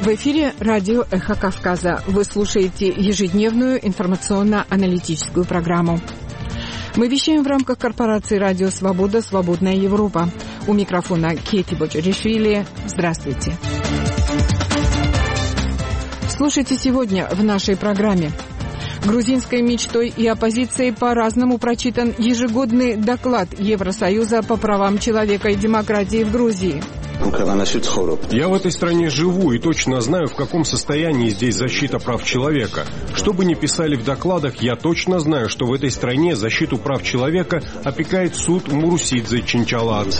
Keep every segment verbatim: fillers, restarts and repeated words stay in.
В эфире радио «Эхо Кавказа». Вы слушаете ежедневную информационно-аналитическую программу. Мы вещаем в рамках корпорации «Радио Свобода. Свободная Европа». У микрофона Кети Боджаришвили. Здравствуйте. Слушайте сегодня в нашей программе. Грузинской мечтой и оппозицией по-разному прочитан ежегодный доклад Евросоюза по правам человека и демократии в Грузии. Я в этой стране живу и точно знаю, в каком состоянии здесь защита прав человека. Что бы ни писали в докладах, я точно знаю, что в этой стране защиту прав человека опекает суд Мурусидзе Чинчаладзе.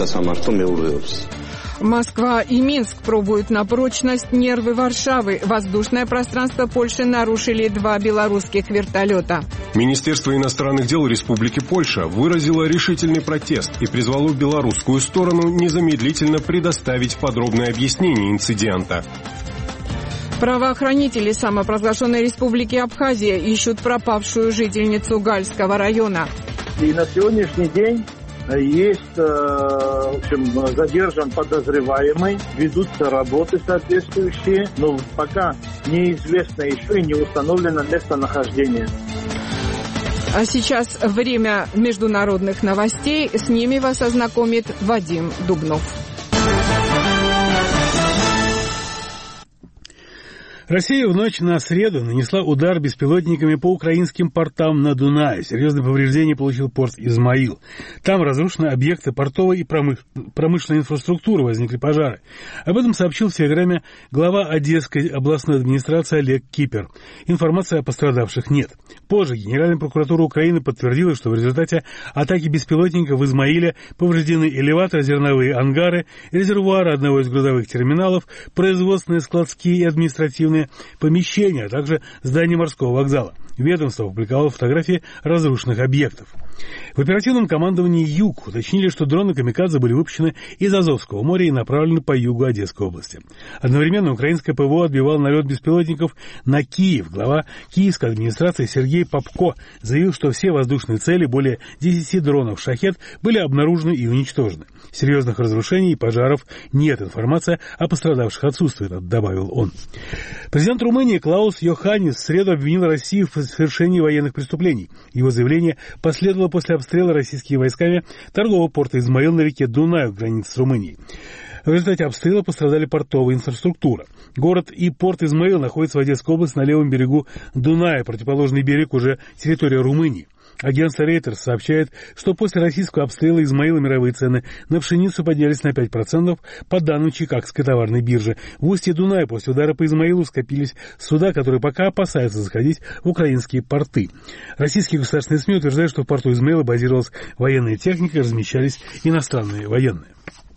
Москва и Минск пробуют на прочность нервы Варшавы. Воздушное пространство Польши нарушили два белорусских вертолета. Министерство иностранных дел Республики Польша выразило решительный протест и призвало белорусскую сторону незамедлительно предоставить подробное объяснение инцидента. Правоохранители самопровозглашенной Республики Абхазия ищут пропавшую жительницу Гальского района. И на сегодняшний день есть, в общем, задержан подозреваемый, ведутся работы соответствующие, но пока неизвестно еще и не установлено местонахождение. А сейчас время международных новостей. С ними вас ознакомит Вадим Дубнов. Россия в ночь на среду нанесла удар беспилотниками по украинским портам на Дунае. Серьезные повреждения получил порт Измаил. Там разрушены объекты портовой и промышленной инфраструктуры, возникли пожары. Об этом сообщил в Телеграме глава Одесской областной администрации Олег Кипер. Информации о пострадавших нет. Позже Генеральная прокуратура Украины подтвердила, что в результате атаки беспилотников в Измаиле повреждены элеваторы, зерновые ангары, резервуары одного из грузовых терминалов, производственные, складские и административные помещения, а также здание морского вокзала. Ведомство опубликовало фотографии разрушенных объектов. В оперативном командовании «Юг» уточнили, что дроны «Камикадзе» были выпущены из Азовского моря и направлены по югу Одесской области. Одновременно украинское ПВО отбивало налет беспилотников на Киев. Глава киевской администрации Сергей Попко заявил, что все воздушные цели, более десяти дронов «Шахед», были обнаружены и уничтожены. Серьезных разрушений и пожаров нет. Информация о пострадавших отсутствует, добавил он. Президент Румынии Клаус Йоханнис в среду обвинил Россию в совершении военных преступлений. Его заявление последовало после обстрела российскими войсками торгового порта Измаил на реке Дунай в границе с Румынией. В результате обстрела пострадали портовая инфраструктура. Город и порт Измаил находятся в Одесской области на левом берегу Дуная, противоположный берег уже территория Румынии. Агентство Reuters сообщает, что после российского обстрела Измаила мировые цены на пшеницу поднялись на пять процентов по данным Чикагской товарной биржи. В устье Дуная после удара по Измаилу скопились суда, которые пока опасаются заходить в украинские порты. Российские государственные СМИ утверждают, что в порту Измаила базировалась военная техника и размещались иностранные военные.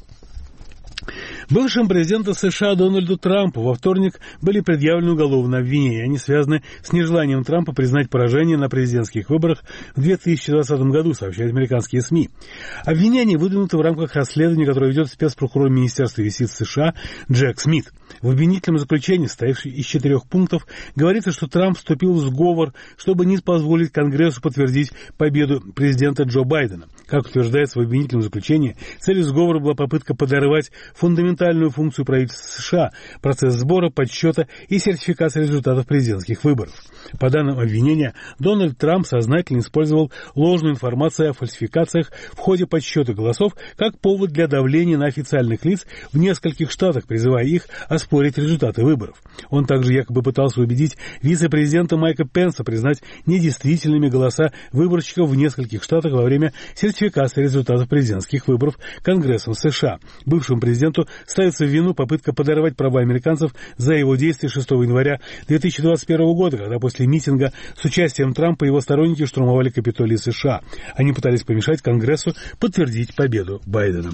Бывшему президенту США Дональду Трампу во вторник были предъявлены уголовные обвинения. Они связаны с нежеланием Трампа признать поражение на президентских выборах в две тысячи двадцатом году, сообщают американские СМИ. Обвинения выдвинуты в рамках расследования, которое ведет спецпрокурор Министерства юстиции США Джек Смит. В обвинительном заключении, состоявшем из четырех пунктов, говорится, что Трамп вступил в сговор, чтобы не позволить Конгрессу подтвердить победу президента Джо Байдена. Как утверждается в обвинительном заключении, целью сговора была попытка подорвать фундаментальную функцию правительства США – процесс сбора, подсчета и сертификации результатов президентских выборов. По данным обвинения, Дональд Трамп сознательно использовал ложную информацию о фальсификациях в ходе подсчета голосов как повод для давления на официальных лиц в нескольких штатах, призывая их оспорить результаты выборов. Он также якобы пытался убедить вице-президента Майка Пенса признать недействительными голоса выборщиков в нескольких штатах во время сертификации результатов президентских выборов Конгрессом США. Бывшему президенту ставится в вину попытка подорвать права американцев за его действия шестого января две тысячи двадцать первого года, когда после митинга с участием Трампа его сторонники штурмовали Капитолий США. Они пытались помешать Конгрессу подтвердить победу Байдена.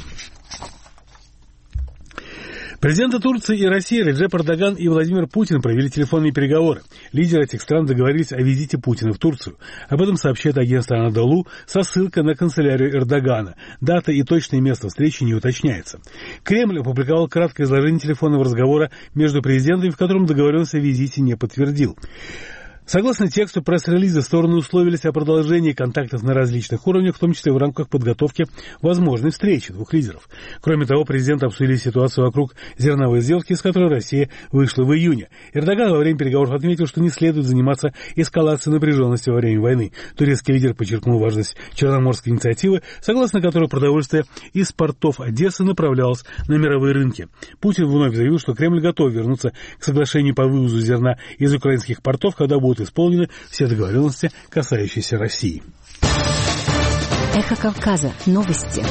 Президенты Турции и России Реджеп Эрдоган и Владимир Путин провели телефонные переговоры. Лидеры этих стран договорились о визите Путина в Турцию. Об этом сообщает агентство Анадолу со ссылкой на канцелярию Эрдогана. Дата и точное место встречи не уточняется. Кремль опубликовал краткое изложение телефонного разговора между президентами, в котором договоренность о визите не подтвердил. Согласно тексту пресс-релиза, стороны условились о продолжении контактов на различных уровнях, в том числе в рамках подготовки возможной встречи двух лидеров. Кроме того, президенты обсудили ситуацию вокруг зерновой сделки, из которой Россия вышла в июне. Эрдоган во время переговоров отметил, что не следует заниматься эскалацией напряженности во время войны. Турецкий лидер подчеркнул важность Черноморской инициативы, согласно которой продовольствие из портов Одессы направлялось на мировые рынки. Путин вновь заявил, что Кремль готов вернуться к соглашению по вывозу зерна из украинских портов, когда будут исполнены все договоренности, касающиеся России. Эхо Кавказа. Новости.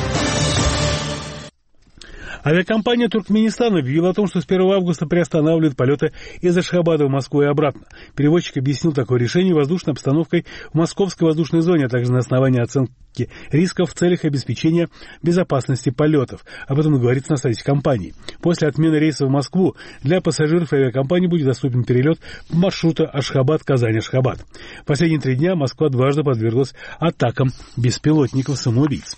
Авиакомпания Туркменистана объявила о том, что с первого августа приостанавливает полеты из Ашхабада в Москву и обратно. Перевозчик объяснил такое решение воздушной обстановкой в московской воздушной зоне, а также на основании оценки рисков в целях обеспечения безопасности полетов. Об этом говорится на сайте компании. После отмены рейса в Москву для пассажиров авиакомпании будет доступен перелет маршрута Ашхабад-Казань-Ашхабад. В последние три дня Москва дважды подверглась атакам беспилотников-самоубийц.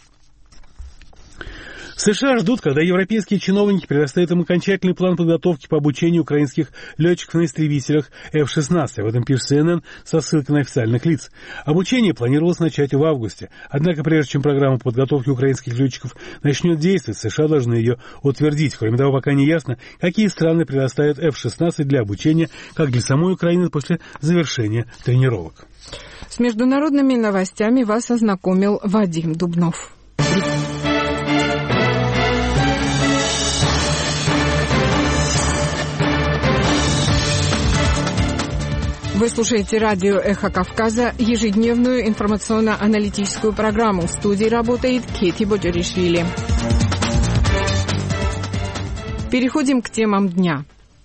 США ждут, когда европейские чиновники предоставят им окончательный план подготовки по обучению украинских летчиков на истребителях эф шестнадцать. Об этом пишет си эн эн со ссылкой на официальных лиц. Обучение планировалось начать в августе. Однако, прежде чем программа подготовки украинских летчиков начнет действовать, США должны ее утвердить. Кроме того, пока не ясно, какие страны предоставят эф шестнадцать для обучения, как для самой Украины после завершения тренировок. С международными новостями вас ознакомил Вадим Дубнов. Вы слушаете радио «Эхо Кавказа», ежедневную информационно-аналитическую программу. В студии работает Кети Боджаришвили. Переходим к темам дня.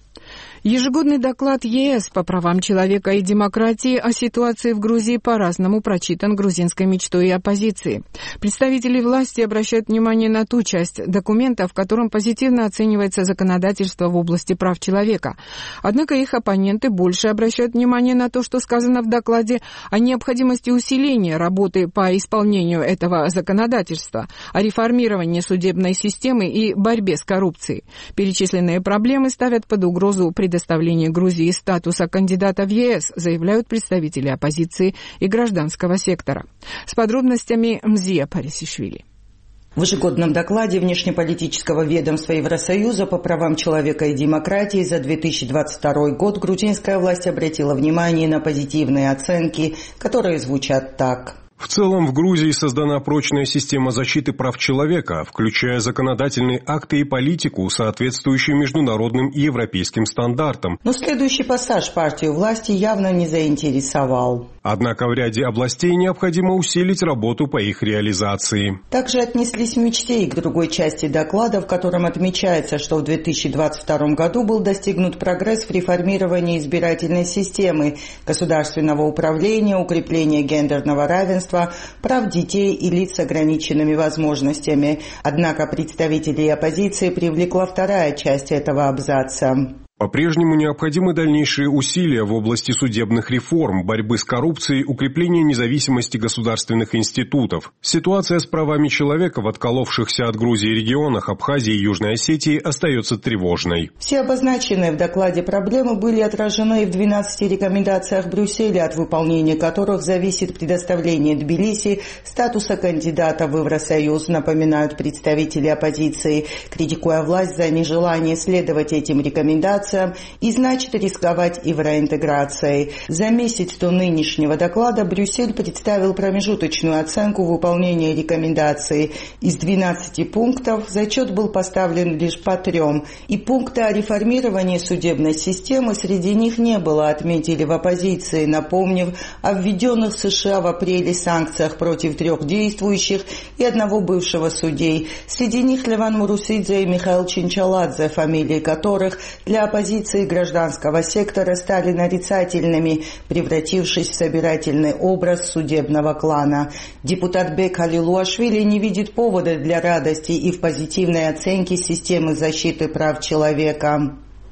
Ежегодный доклад е эс по правам человека и демократии о ситуации в Грузии по-разному прочитан грузинской мечтой и оппозицией. Представители власти обращают внимание на ту часть документа, в котором позитивно оценивается законодательство в области прав человека. Однако их оппоненты больше обращают внимание на то, что сказано в докладе о необходимости усиления работы по исполнению этого законодательства, о реформировании судебной системы и борьбе с коррупцией. Перечисленные проблемы ставят под угрозу предоставление предоставление Грузии статуса кандидата в е эс, заявляют представители оппозиции и гражданского сектора. С подробностями Мзия Парисишвили. В ежегодном докладе внешнеполитического ведомства Евросоюза по правам человека и демократии за две тысячи двадцать второй год грузинская власть обратила внимание на позитивные оценки, которые звучат так. В целом в Грузии создана прочная система защиты прав человека, включая законодательные акты и политику, соответствующую международным и европейским стандартам. Но следующий пассаж партию власти явно не заинтересовал. Однако в ряде областей необходимо усилить работу по их реализации. Также отнеслись в мечте и к другой части доклада, в котором отмечается, что в две тысячи двадцать втором году был достигнут прогресс в реформировании избирательной системы, государственного управления, укрепления гендерного равенства, прав детей и лиц с ограниченными возможностями. Однако представителей оппозиции привлекла вторая часть этого абзаца. По-прежнему необходимы дальнейшие усилия в области судебных реформ, борьбы с коррупцией, укрепления независимости государственных институтов. Ситуация с правами человека в отколовшихся от Грузии регионах Абхазии и Южной Осетии остается тревожной. Все обозначенные в докладе проблемы были отражены и в двенадцати рекомендациях Брюсселя, от выполнения которых зависит предоставление Тбилиси статуса кандидата в Евросоюз, напоминают представители оппозиции, критикуя власть за нежелание следовать этим рекомендациям и значит рисковать евроинтеграцией. За месяц до нынешнего доклада Брюссель представил промежуточную оценку выполнения рекомендаций. Из двенадцати пунктов зачет был поставлен лишь по трем, и пункта о реформировании судебной системы среди них не было, отметили в оппозиции, напомнив о введенных в США в апреле санкциях против трех действующих и одного бывшего судей. Среди них Леван Мурусидзе и Михаил Чинчаладзе, фамилии которых для оппозиции гражданского сектора стали нарицательными, превратившись в собирательный образ судебного клана. Депутат Бек Халилуашвили не видит повода для радости и в позитивной оценке системы защиты прав человека.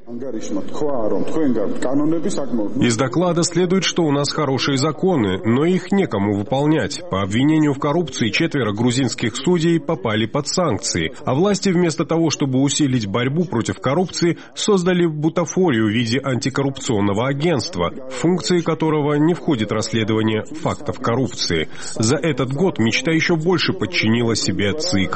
Из доклада следует, что у нас хорошие законы, но их некому выполнять. По обвинению в коррупции четверо грузинских судей попали под санкции, а власти вместо того, чтобы усилить борьбу против коррупции, создали бутафорию в виде антикоррупционного агентства, в функции которого не входит расследование фактов коррупции. За этот год мечта еще больше подчинила себе ЦИК.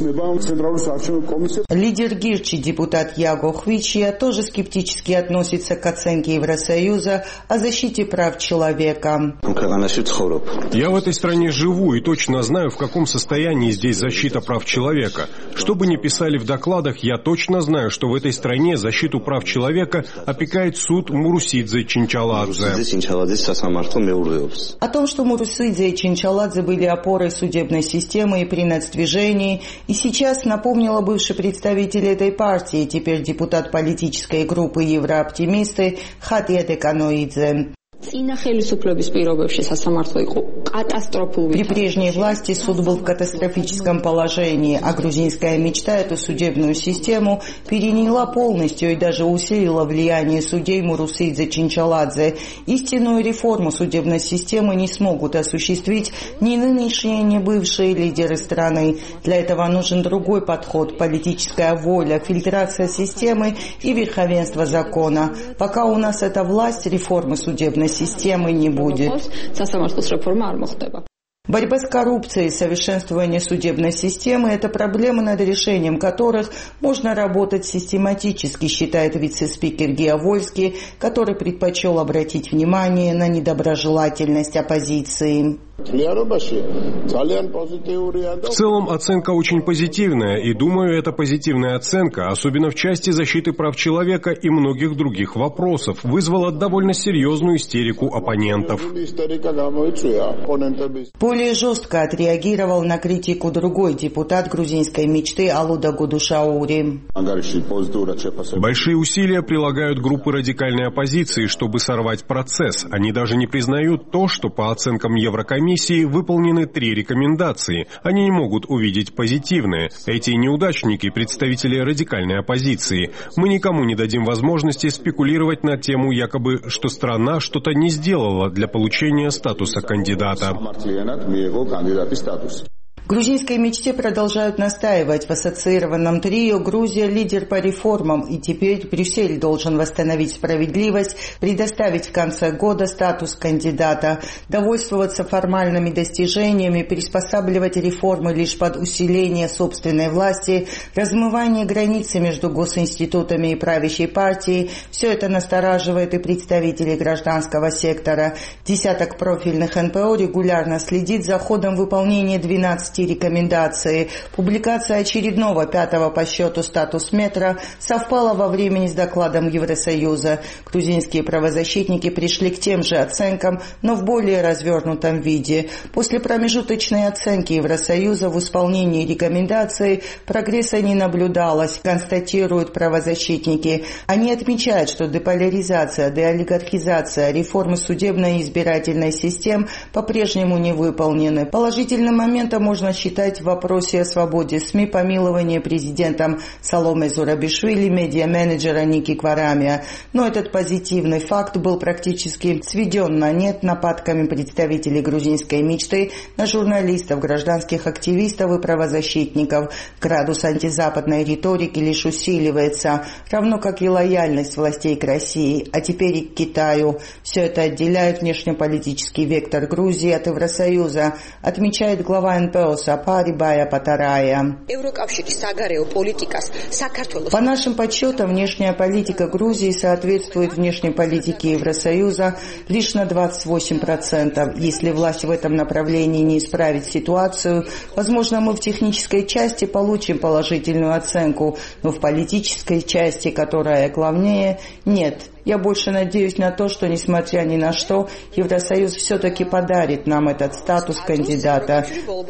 Лидер Гирчи, депутат Яго Хвичия, тоже скептически относится к оценке Евросоюза о защите прав человека. Я в этой стране живу и точно знаю, в каком состоянии здесь защита прав человека. Что бы ни писали в докладах, я точно знаю, что в этой стране защиту прав человека опекает суд Мурусидзе Чинчаладзе. О том, что Мурусидзе и Чинчаладзе были опорой судебной системы и при нацдвижении, и сейчас напомнила бывший представитель этой партии, теперь депутат политической группы «Еврооптимисты» Хатия Деканоидзе. При прежней власти суд был в катастрофическом положении, а грузинская мечта эту судебную систему переняла полностью и даже усилила влияние судей Мурусидзе Чинчаладзе. Истинную реформу судебной системы не смогут осуществить ни нынешние, ни бывшие лидеры страны. Для этого нужен другой подход, политическая воля, фильтрация системы и верховенство закона. Пока у нас эта власть, реформы судебной системы не будет. Борьба с коррупцией и совершенствование судебной системы – это проблемы, над решением которых можно работать систематически, считает вице-спикер Гео Вольский, который предпочел обратить внимание на недоброжелательность оппозиции. В целом оценка очень позитивная, и думаю, эта позитивная оценка, особенно в части защиты прав человека и многих других вопросов, вызвала довольно серьезную истерику оппонентов. Более жестко отреагировал на критику другой депутат грузинской мечты Алуда Гудушаури. Большие усилия прилагают группы радикальной оппозиции, чтобы сорвать процесс. Они даже не признают то, что по оценкам Еврокомиссии выполнены три рекомендации. Они не могут увидеть позитивные. Эти неудачники – представители радикальной оппозиции. Мы никому не дадим возможности спекулировать на тему якобы, что страна что-то не сделала для получения статуса кандидата. В грузинской мечте продолжают настаивать. В ассоциированном трио Грузия – лидер по реформам, и теперь Брюссель должен восстановить справедливость, предоставить в конце года статус кандидата, довольствоваться формальными достижениями, приспосабливать реформы лишь под усиление собственной власти, размывание границы между госинститутами и правящей партией – все это настораживает и представителей гражданского сектора. Десяток профильных эн пэ о регулярно следит за ходом выполнения двенадцати рекомендаций. Публикация очередного пятого по счету статус-метра совпала во времени с докладом Евросоюза. Грузинские правозащитники пришли к тем же оценкам, но в более развернутом виде. После промежуточной оценки Евросоюза в исполнении рекомендаций прогресса не наблюдалось, констатируют правозащитники. Они отмечают, что деполяризация, деолигархизация, реформы судебной и избирательной систем по-прежнему не выполнены. Положительным моментом можно считать в вопросе о свободе СМИ помилование президентом Саломе Зурабишвили медиа-менеджера Ники Кварамия. Но этот позитивный факт был практически сведен на нет нападками представителей грузинской мечты на журналистов, гражданских активистов и правозащитников. Градус антизападной риторики лишь усиливается, равно как и лояльность властей к России, а теперь и к Китаю. Все это отделяет внешнеполитический вектор Грузии от Евросоюза, отмечает глава эн пэ о Сапари Бая Патарая. По нашим подсчетам, внешняя политика Грузии соответствует внешней политике Евросоюза лишь на двадцать восемь процентов. Если власть в этом направлении не исправит ситуацию, возможно, мы в технической части получим положительную оценку, но в политической части, которая главнее, нет. Я больше надеюсь на то, что, несмотря ни на что, Евросоюз все-таки подарит нам этот статус кандидата.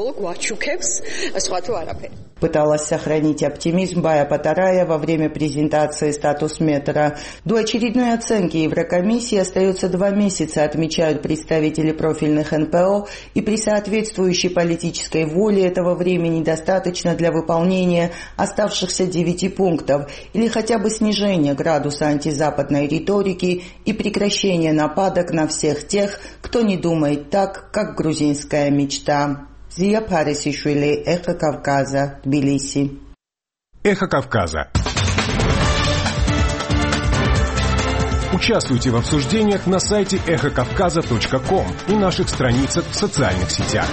Пыталась сохранить оптимизм Бая Патарая во время презентации статус-метра. До очередной оценки Еврокомиссии остается два месяца, отмечают представители профильных эн пэ о, и при соответствующей политической воле этого времени достаточно для выполнения оставшихся девяти пунктов или хотя бы снижения градуса антизападной риторики и прекращения нападок на всех тех, кто не думает так, как грузинская мечта. Зия Парисишвили, Эхо Кавказа, Тбилиси. Эхо Кавказа. Участвуйте в обсуждениях на сайте эхо кавказа точка ком и наших страницах в социальных сетях.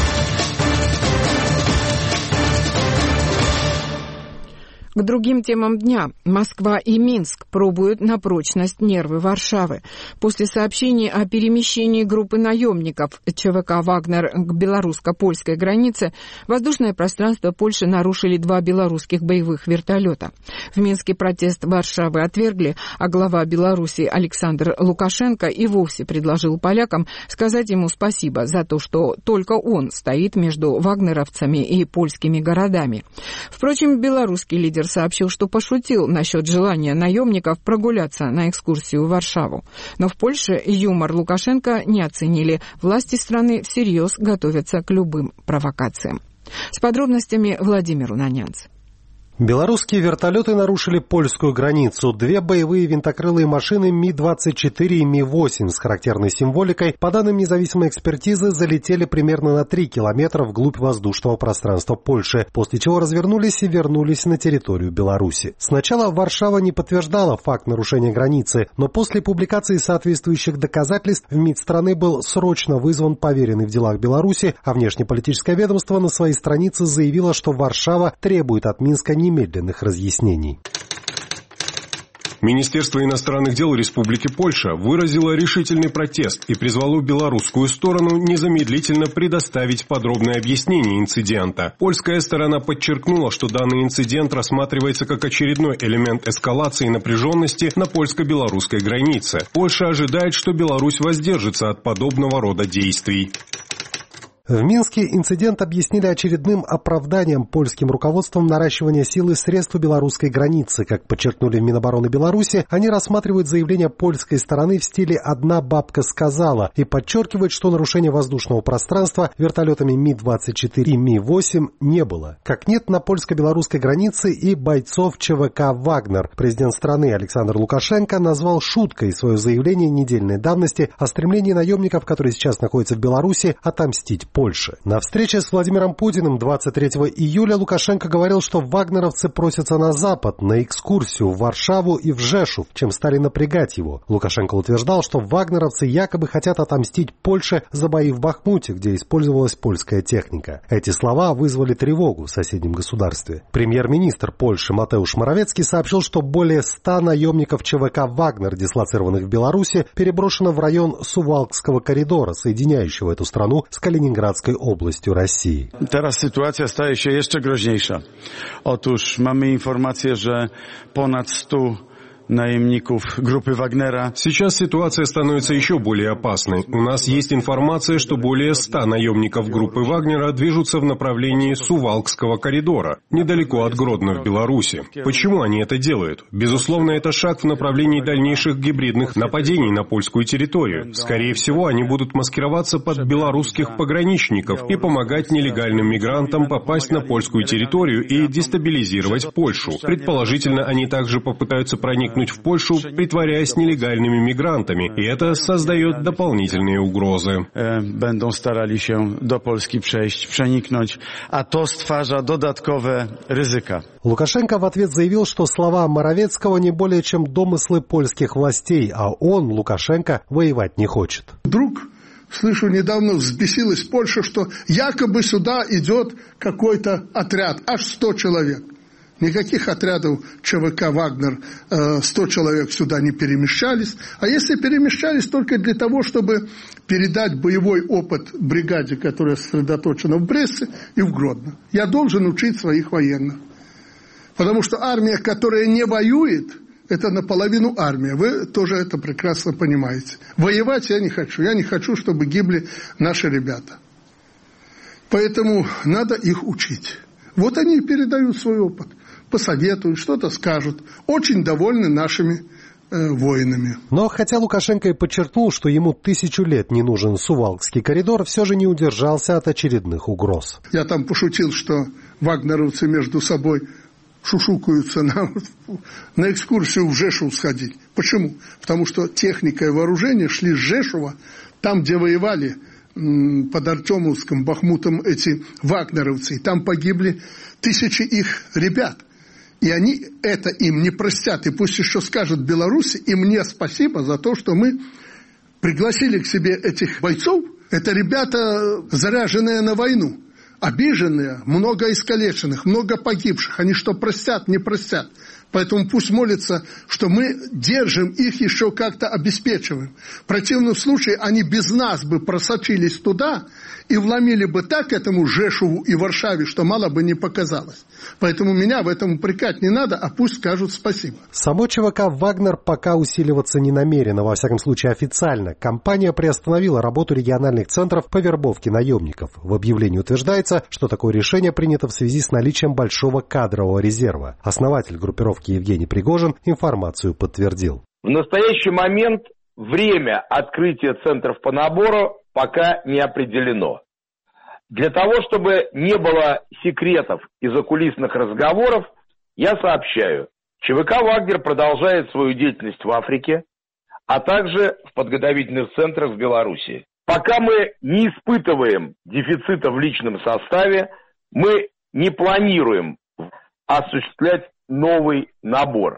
К другим темам дня. Москва и Минск пробуют на прочность нервы Варшавы. После сообщений о перемещении группы наемников ЧВК «Вагнер» к белорусско-польской границе воздушное пространство Польши нарушили два белорусских боевых вертолета. В Минске протест Варшавы отвергли, а глава Беларуси Александр Лукашенко и вовсе предложил полякам сказать ему спасибо за то, что только он стоит между вагнеровцами и польскими городами. Впрочем, белорусский лидер сообщил, что пошутил насчет желания наемников прогуляться на экскурсию в Варшаву. Но в Польше юмор Лукашенко не оценили. Власти страны всерьез готовятся к любым провокациям. С подробностями Владимир Унанянц. Белорусские вертолеты нарушили польскую границу. Две боевые винтокрылые машины Ми двадцать четыре и Ми восемь с характерной символикой, по данным независимой экспертизы, залетели примерно на три километра вглубь воздушного пространства Польши, после чего развернулись и вернулись на территорию Беларуси. Сначала Варшава не подтверждала факт нарушения границы, но после публикации соответствующих доказательств в МИД страны был срочно вызван поверенный в делах Беларуси, а внешнеполитическое ведомство на своей странице заявило, что Варшава требует от Минска немедленных разъяснений. Министерство иностранных дел Республики Польша выразило решительный протест и призвало белорусскую сторону незамедлительно предоставить подробное объяснение инцидента. Польская сторона подчеркнула, что данный инцидент рассматривается как очередной элемент эскалации напряженности на польско-белорусской границе. Польша ожидает, что Беларусь воздержится от подобного рода действий. В Минске инцидент объяснили очередным оправданием польским руководством наращивания силы средств белорусской границы. Как подчеркнули в Минобороны Беларуси, они рассматривают заявление польской стороны в стиле «одна бабка сказала» и подчеркивают, что нарушения воздушного пространства вертолетами Ми двадцать четыре и Ми восемь не было. Как нет на польско-белорусской границе и бойцов ЧВК «Вагнер». Президент страны Александр Лукашенко назвал шуткой свое заявление недельной давности о стремлении наемников, которые сейчас находятся в Беларуси, отомстить Польши. На встрече с Владимиром Путиным двадцать третьего июля Лукашенко говорил, что вагнеровцы просятся на Запад, на экскурсию в Варшаву и в Жешув, чем стали напрягать его. Лукашенко утверждал, что вагнеровцы якобы хотят отомстить Польше за бои в Бахмуте, где использовалась польская техника. Эти слова вызвали тревогу в соседнем государстве. Премьер-министр Польши Матеуш Моровецкий сообщил, что более ста наемников ЧВК «Вагнер», дислоцированных в Беларуси, переброшено в район Сувалкского коридора, соединяющего эту страну с Калининградом областью России. Teraz sytuacja staje się jeszcze groźniejsza. Otóż mamy informację, że ponad stu наемников группы Вагнера. Сейчас ситуация становится еще более опасной. У нас есть информация, что более ста наемников группы Вагнера движутся в направлении Сувалкского коридора, недалеко от Гродно в Беларуси. Почему они это делают? Безусловно, это шаг в направлении дальнейших гибридных нападений на польскую территорию. Скорее всего, они будут маскироваться под белорусских пограничников и помогать нелегальным мигрантам попасть на польскую территорию и дестабилизировать Польшу. Предположительно, они также попытаются проникнуть в Польшу, притворяясь нелегальными мигрантами, и это создает дополнительные угрозы. Będą starali się do Polski przejść, przeniknąć, a to stwarza dodatkowe ryzyka. Лукашенко в ответ заявил, что слова Моровецкого не более чем домыслы польских властей, а он, Лукашенко, воевать не хочет. Вдруг, слышу, недавно взбесилась Польша, что якобы сюда идет какой-то отряд, аж сто человек. Никаких отрядов ЧВК «Вагнер» сто человек сюда не перемещались. А если перемещались, только для того, чтобы передать боевой опыт бригаде, которая сосредоточена в Бресте и в Гродно. Я должен учить своих военных. Потому что армия, которая не воюет, это наполовину армия. Вы тоже это прекрасно понимаете. Воевать я не хочу. Я не хочу, чтобы гибли наши ребята. Поэтому надо их учить. Вот они и передают свой опыт. Посоветуют, что-то скажут. Очень довольны нашими э, воинами. Но хотя Лукашенко и подчеркнул, что ему тысячу лет не нужен Сувалкский коридор, все же не удержался от очередных угроз. Я там пошутил, что вагнеровцы между собой шушукаются на, на экскурсию в Жешув сходить. Почему? Потому что техника и вооружение шли с Жешува, там, где воевали м, под Артемовском, Бахмутом эти вагнеровцы. И там погибли тысячи их ребят. И они это им не простят. И пусть еще скажут Беларуси, и мне спасибо за то, что мы пригласили к себе этих бойцов. Это ребята, заряженные на войну. Обиженные, много искалеченных, много погибших. Они что, простят, не простят. Поэтому пусть молятся, что мы держим их, еще как-то обеспечиваем. В противном случае они без нас бы просочились туда и вломили бы так этому Жешуву и Варшаве, что мало бы не показалось. Поэтому меня в этом упрекать не надо, а пусть скажут спасибо. Само ЧВК «Вагнер» пока усиливаться не намерено, во всяком случае официально. Компания приостановила работу региональных центров по вербовке наемников. В объявлении утверждается, что такое решение принято в связи с наличием большого кадрового резерва. Основатель группировки Евгений Пригожин информацию подтвердил. В настоящий момент время открытия центров по набору пока не определено. Для того, чтобы не было секретов и закулисных разговоров, я сообщаю, ЧВК «Вагнер» продолжает свою деятельность в Африке, а также в подготовительных центрах в Беларуси. Пока мы не испытываем дефицита в личном составе, мы не планируем осуществлять новый набор.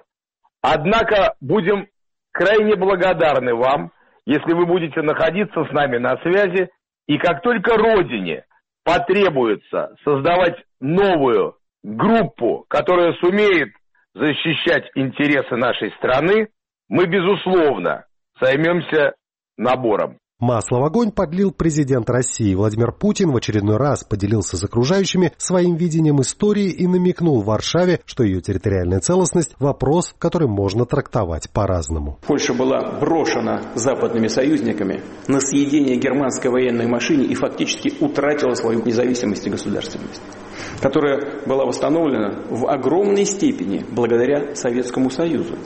Однако будем крайне благодарны вам, если вы будете находиться с нами на связи, и как только Родине потребуется создавать новую группу, которая сумеет защищать интересы нашей страны, мы, безусловно, займемся набором. Масло в огонь подлил президент России. Владимир Путин в очередной раз поделился с окружающими своим видением истории и намекнул Варшаве, что ее территориальная целостность – вопрос, который можно трактовать по-разному. Польша была брошена западными союзниками на съедение германской военной машине и фактически утратила свою независимость и государственность, которая была восстановлена в огромной степени благодаря Советскому Союзу.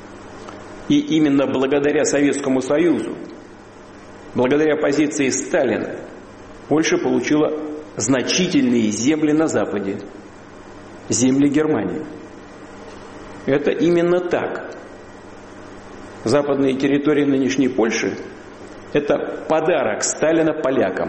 И именно благодаря Советскому Союзу, благодаря позиции Сталина, Польша получила значительные земли на Западе, земли Германии. Это именно так. Западные территории нынешней Польши – это подарок Сталина полякам.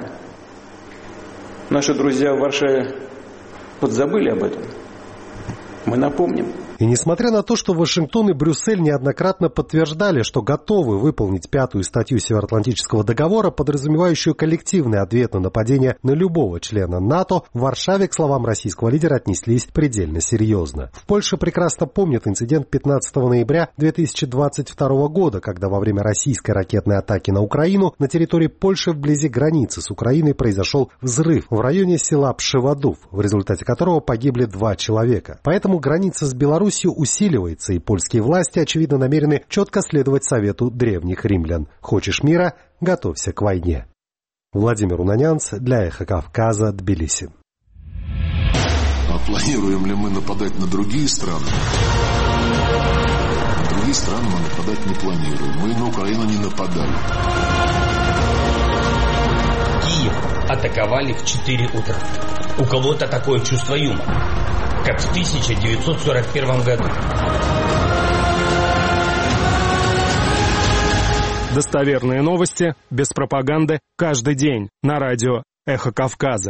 Наши друзья в Варшаве подзабыли об этом. Мы напомним. И несмотря на то, что Вашингтон и Брюссель неоднократно подтверждали, что готовы выполнить пятую статью Североатлантического договора, подразумевающую коллективный ответ на нападение на любого члена НАТО, в Варшаве к словам российского лидера отнеслись предельно серьезно. В Польше прекрасно помнят инцидент пятнадцатого ноября две тысячи двадцать второго года, когда во время российской ракетной атаки на Украину на территории Польши вблизи границы с Украиной произошел взрыв в районе села Пшеводов, в результате которого погибли два человека. Поэтому граница с Беларусью усиливается, и польские власти, очевидно, намерены четко следовать совету древних римлян. Хочешь мира – готовься к войне. Владимир Унанянц для «Эхо Кавказа», Тбилиси. А планируем ли мы нападать на другие страны? На другие страны мы нападать не планируем. Мы на Украину не нападали. Киев атаковали в четыре утра. У кого-то такое чувство юмора, как в тысяча девятьсот сорок первом году. Достоверные новости, без пропаганды, каждый день на радио «Эхо Кавказа».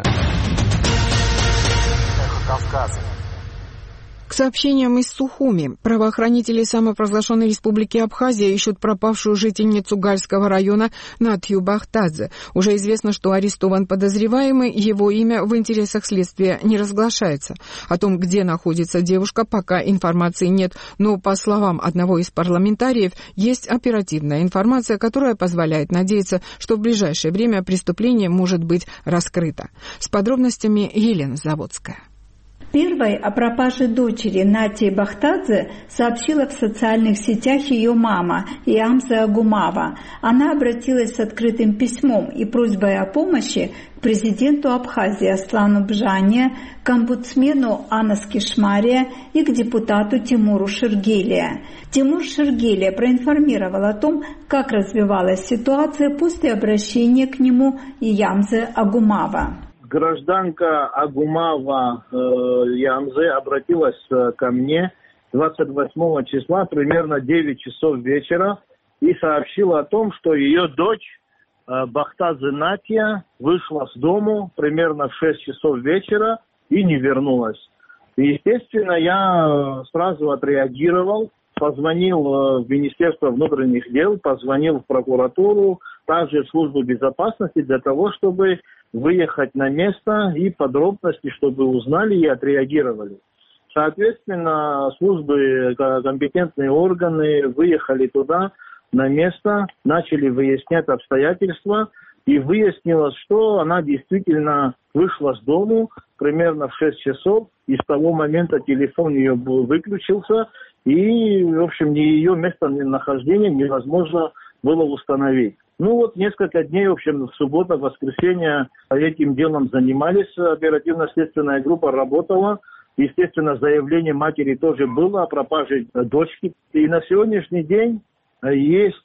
«Эхо Кавказа». К сообщениям из Сухуми. Правоохранители самопровозглашенной республики Абхазия ищут пропавшую жительницу Гальского района Натью Бахтадзе. Уже известно, что арестован подозреваемый, его имя в интересах следствия не разглашается. О том, где находится девушка, пока информации нет, но, по словам одного из парламентариев, есть оперативная информация, которая позволяет надеяться, что в ближайшее время преступление может быть раскрыто. С подробностями Елена Заводская. Первой о пропаже дочери Натии Бахтадзе сообщила в социальных сетях ее мама Ямзе Агумава. Она обратилась с открытым письмом и просьбой о помощи к президенту Абхазии Аслану Бжане, к омбудсмену Анас Кишмария и к депутату Тимуру Шергелия. Тимур Шергелия проинформировал о том, как развивалась ситуация после обращения к нему Ямзе Агумава. Гражданка Агумава э, Ямзе обратилась э, ко мне двадцать восьмого числа, примерно девять часов вечера, и сообщила о том, что ее дочь э, Бахтадзе Натия вышла с дому примерно в шесть часов вечера и не вернулась. И, естественно, я сразу отреагировал, позвонил э, в Министерство внутренних дел, позвонил в прокуратуру, также в службу безопасности для того, чтобы выехать на место и подробности, чтобы узнали и отреагировали. Соответственно, службы, компетентные органы выехали туда, на место, начали выяснять обстоятельства, и выяснилось, что она действительно вышла с дому примерно в шесть часов, и с того момента телефон ее выключился, и, в общем, ее местонахождение невозможно было установить. Ну вот несколько дней, в общем, в субботу, в воскресенье этим делом занимались, оперативно-следственная группа работала. Естественно, заявление матери тоже было о пропаже дочки. И на сегодняшний день есть,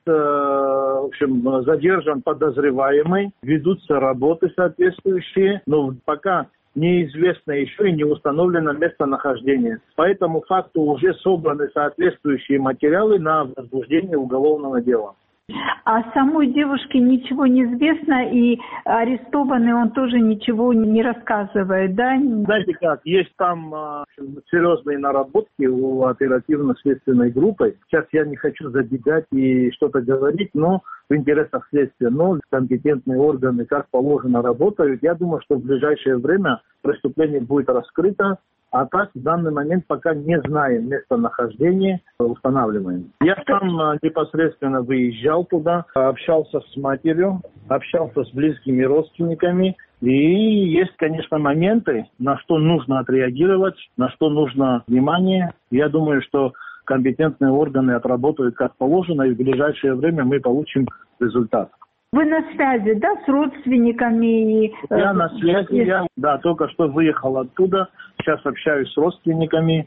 в общем, задержан подозреваемый, ведутся работы соответствующие, но пока неизвестно еще и не установлено местонахождение. По этому факту уже собраны соответствующие материалы на возбуждение уголовного дела. А самой девушке ничего не известно, и арестованный он тоже ничего не рассказывает, да? Знаете как, есть там э, серьезные наработки у оперативно-следственной группы. Сейчас я не хочу забегать и что-то говорить, но в интересах следствия, но компетентные органы, как положено, работают. Я думаю, что в ближайшее время преступление будет раскрыто. А так, в данный момент пока не знаем местонахождение, устанавливаем. Я сам непосредственно выезжал туда, общался с матерью, общался с близкими родственниками. И есть, конечно, моменты, на что нужно отреагировать, на что нужно внимание. Я думаю, что компетентные органы отработают как положено, и в ближайшее время мы получим результат. Вы на связи, да, с родственниками? И, я на связи, и... я, да, только что выехал оттуда, сейчас общаюсь с родственниками.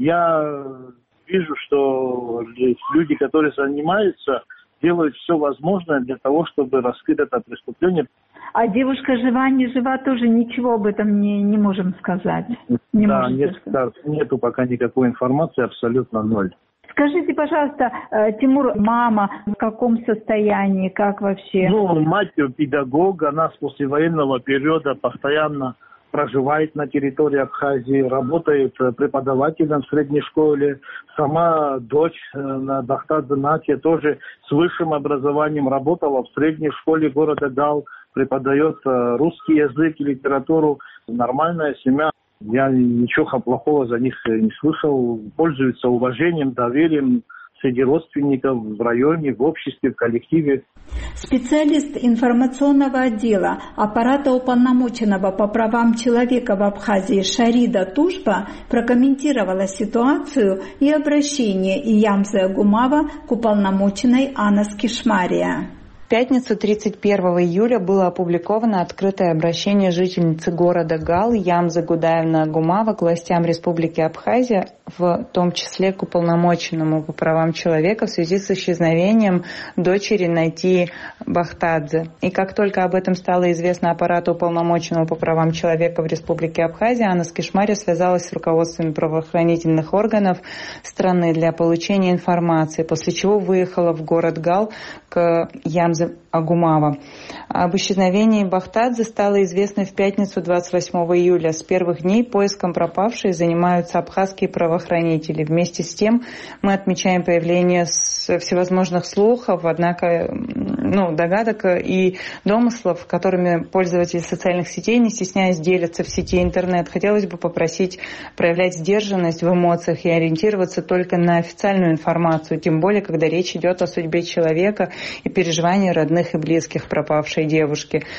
Я вижу, что люди, которые занимаются, делают все возможное для того, чтобы раскрыть это преступление. А девушка жива, не жива, тоже ничего об этом не, не можем сказать. Не да, нет, да, нету пока никакой информации, абсолютно ноль. Скажите, пожалуйста, Тимур, мама в каком состоянии, как вообще? Ну, мать педагог, она с послевоенного периода постоянно проживает на территории Абхазии, работает преподавателем в средней школе. Сама дочь Бахтадзе Натия тоже с высшим образованием работала в средней школе города Гал, преподает русский язык и литературу. Нормальная семья. Я ничего плохого за них не слышал. Пользуются уважением, доверием среди родственников в районе, в обществе, в коллективе. Специалист информационного отдела аппарата уполномоченного по правам человека в Абхазии Шарида Тушба прокомментировала ситуацию и обращение Ямзе Агумава к уполномоченной Анас Кишмария. В пятницу тридцать первого июля было опубликовано открытое обращение жительницы города Гал Ямзы Гудаевны Агумава к властям Республики Абхазия, в том числе к уполномоченному по правам человека в связи с исчезновением дочери Натии Бахтадзе. И как только об этом стало известно аппарату уполномоченного по правам человека в Республике Абхазия, Анас Кишмария связалась с руководствами правоохранительных органов страны для получения информации, после чего выехала в город Гал к Ямзе Агумава. Об исчезновении Бахтадзе стало известно в пятницу двадцать восьмого июля. С первых дней поиском пропавшей занимаются абхазские правоохранители. Вместе с тем мы отмечаем появление всевозможных слухов, однако ну, догадок и домыслов, которыми пользователи социальных сетей, не стесняясь, делятся в сети интернет. Хотелось бы попросить проявлять сдержанность в эмоциях и ориентироваться только на официальную информацию, тем более, когда речь идет о судьбе человека и переживании родных и близких пропавшей девушки.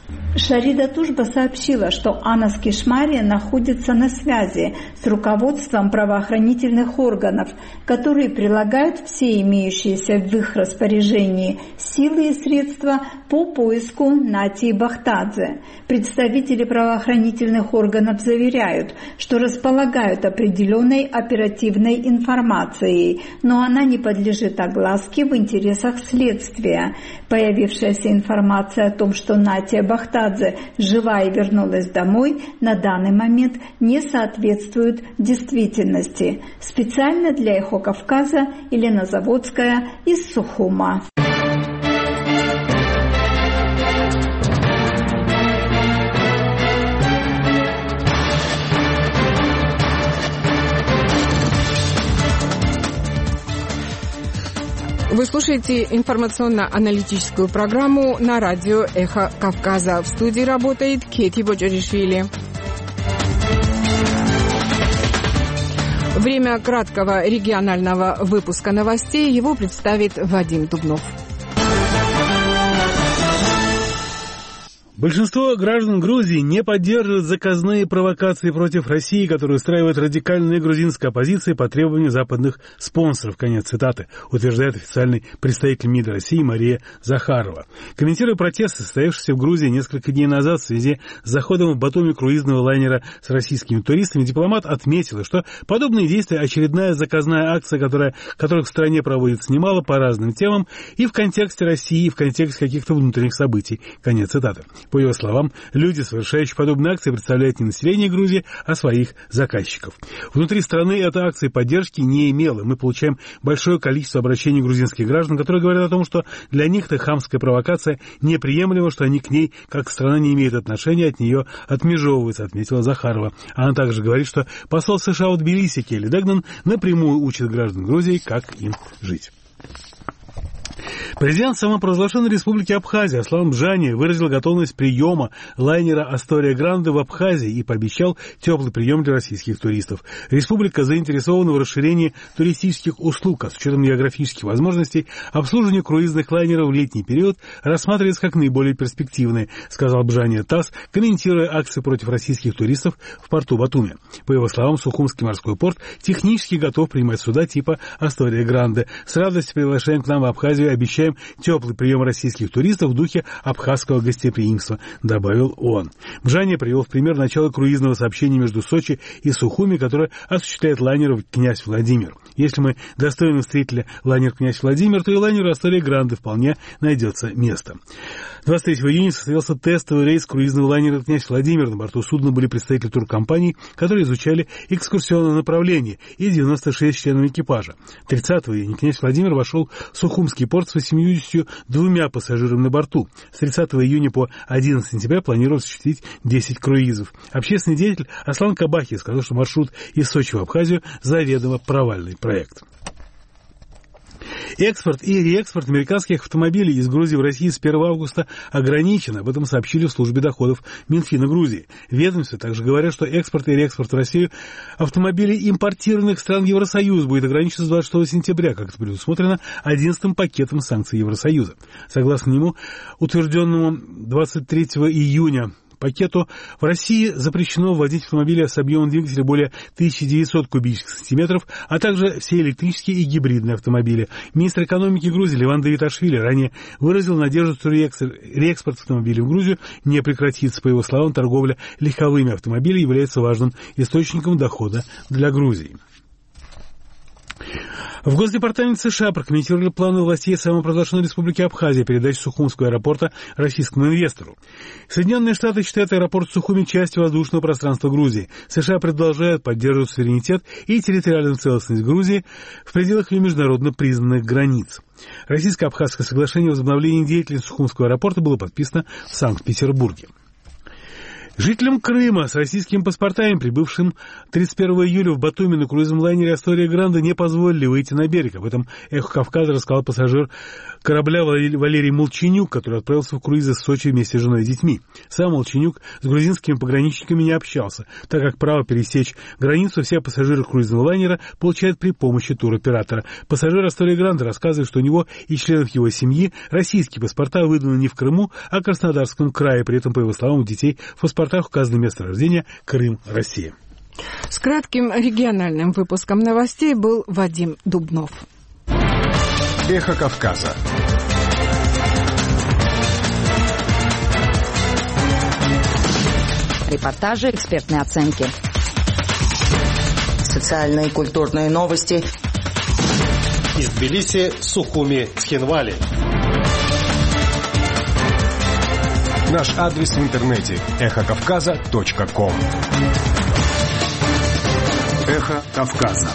Шарида Тужба сообщила, что Анас Кишмари находится на связи с руководством правоохранительных органов, которые прилагают все имеющиеся в их распоряжении силы и средства по поиску Натии Бахтадзе. Представители правоохранительных органов заверяют, что располагают определенной оперативной информацией, но она не подлежит огласке в интересах следствия. Появившаяся информация о том, что Натия Бахтадзе жива и вернулась домой, на данный момент не соответствует действительности. Специально для «Эхо Кавказа» Елена Заводская из Сухума. Вы слушаете информационно-аналитическую программу на радио «Эхо Кавказа». В студии работает Кети Боджаришвили. Время краткого регионального выпуска новостей. Его представит Вадим Дубнов. Большинство граждан Грузии не поддерживают заказные провокации против России, которые устраивает радикальная грузинская оппозиция по требованию западных спонсоров. Конец цитаты, утверждает официальный представитель МИД России Мария Захарова. Комментируя протесты, состоявшиеся в Грузии несколько дней назад в связи с заходом в Батуми круизного лайнера с российскими туристами, дипломат отметила, что подобные действия – очередная заказная акция, которая, которых в стране проводится немало по разным темам и в контексте России, и в контексте каких-то внутренних событий. Конец цитаты. По его словам, люди, совершающие подобные акции, представляют не население Грузии, а своих заказчиков. Внутри страны эта акция поддержки не имела. Мы получаем большое количество обращений грузинских граждан, которые говорят о том, что для них эта хамская провокация неприемлема, что они к ней, как страна, не имеют отношения, от нее отмежевываются, отметила Захарова. Она также говорит, что посол США в Тбилиси Келли Дегнан напрямую учит граждан Грузии, как им жить. Президент самопровозглашенной республики Абхазия Аслан Бжани выразил готовность приема лайнера «Астория Гранде» в Абхазии и пообещал теплый прием для российских туристов. Республика заинтересована в расширении туристических услуг, а с учетом географических возможностей обслуживание круизных лайнеров в летний период рассматривается как наиболее перспективное, сказал Бжани ТАСС, комментируя акции против российских туристов в порту Батуми. По его словам, Сухумский морской порт технически готов принимать суда типа «Астория Гранде». С радостью приглашаем к нам в Абхазию, обещаем теплый прием российских туристов в духе абхазского гостеприимства, добавил он. Бжани привел в пример начало круизного сообщения между Сочи и Сухуми, которое осуществляет лайнер «Князь Владимир». Если мы достойно встретили лайнер «Князь Владимир», то и лайнеру «Астория Гранде» вполне найдется место. двадцать третьего июня состоялся тестовый рейс круизного лайнера «Князь Владимир». На борту судна были представители туркомпаний, которые изучали экскурсионное направление, и девяносто шесть членов экипажа. тридцатого июня «Князь Владимир» вошел в Сухумский порт с восемьюдесятью двумя пассажирами на борту. С тридцатого июня по одиннадцатого сентября планировалось осуществить десять круизов. Общественный деятель Аслан Кабахи сказал, что маршрут из Сочи в Абхазию заведомо провальный проект. Экспорт и реэкспорт американских автомобилей из Грузии в Россию с первого августа ограничен. Об этом сообщили в службе доходов Минфина Грузии. Ведомстве также говорят, что экспорт и реэкспорт в Россию автомобилей импортированных стран Евросоюза будет ограничен с двадцать шестого сентября, как это предусмотрено одиннадцатым пакетом санкций Евросоюза. Согласно нему, утвержденному двадцать третьего июня пакету, в России запрещено вводить автомобили с объемом двигателя более тысяча девятьсот кубических сантиметров, а также все электрические и гибридные автомобили. Министр экономики Грузии Леван Давиташвили ранее выразил надежду, что реэкспорт автомобилей в Грузию не прекратится. По его словам, торговля легковыми автомобилями является важным источником дохода для Грузии. В Госдепартаменте США прокомментировали планы властей самопровозглашенной республики Абхазия передачи Сухумского аэропорта российскому инвестору. Соединенные Штаты считают аэропорт Сухуми частью воздушного пространства Грузии. США продолжают поддерживать суверенитет и территориальную целостность Грузии в пределах ее международно признанных границ. Российско-абхазское соглашение о возобновлении деятельности Сухумского аэропорта было подписано в Санкт-Петербурге. Жителям Крыма с российскими паспортами, прибывшим тридцать первого июля в Батуми на круизном лайнере «Астория Гранде», не позволили выйти на берег. Об этом «Эхо Кавказа» рассказал пассажир корабля Валерий Молчанюк, который отправился в круиз из Сочи вместе с женой и детьми. Сам Молчанюк с грузинскими пограничниками не общался, так как право пересечь границу все пассажиры круизного лайнера получают при помощи туроператора. Пассажир «Астория Гранде» рассказывает, что у него и членов его семьи российские паспорта выданы не в Крыму, а в Краснодарском крае. При этом, по его словам, у детей в паспортах указано место рождения Крым, Россия. С кратким региональным выпуском новостей был Вадим Дубнов. Эхо Кавказа. Репортажи, экспертные оценки. Социальные и культурные новости. Из Тбилиси, Сухуми, Цхинвали. Наш адрес в интернете эхо кавказа точка ком. Эхо Кавказа.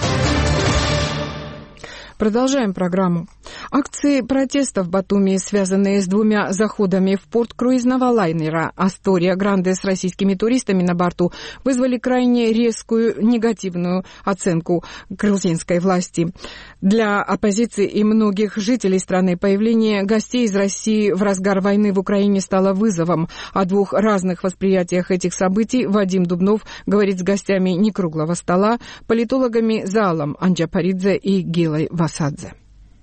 Продолжаем программу. Акции протеста в Батуми, связанные с двумя заходами в порт круизного лайнера «Астория Гранде» с российскими туристами на борту, вызвали крайне резкую негативную оценку грузинской власти. Для оппозиции и многих жителей страны появление гостей из России в разгар войны в Украине стало вызовом. О двух разных восприятиях этих событий Вадим Дубнов говорит с гостями «Некруглого стола», политологами Заалом Анджапаридзе и Гилой Васадзе.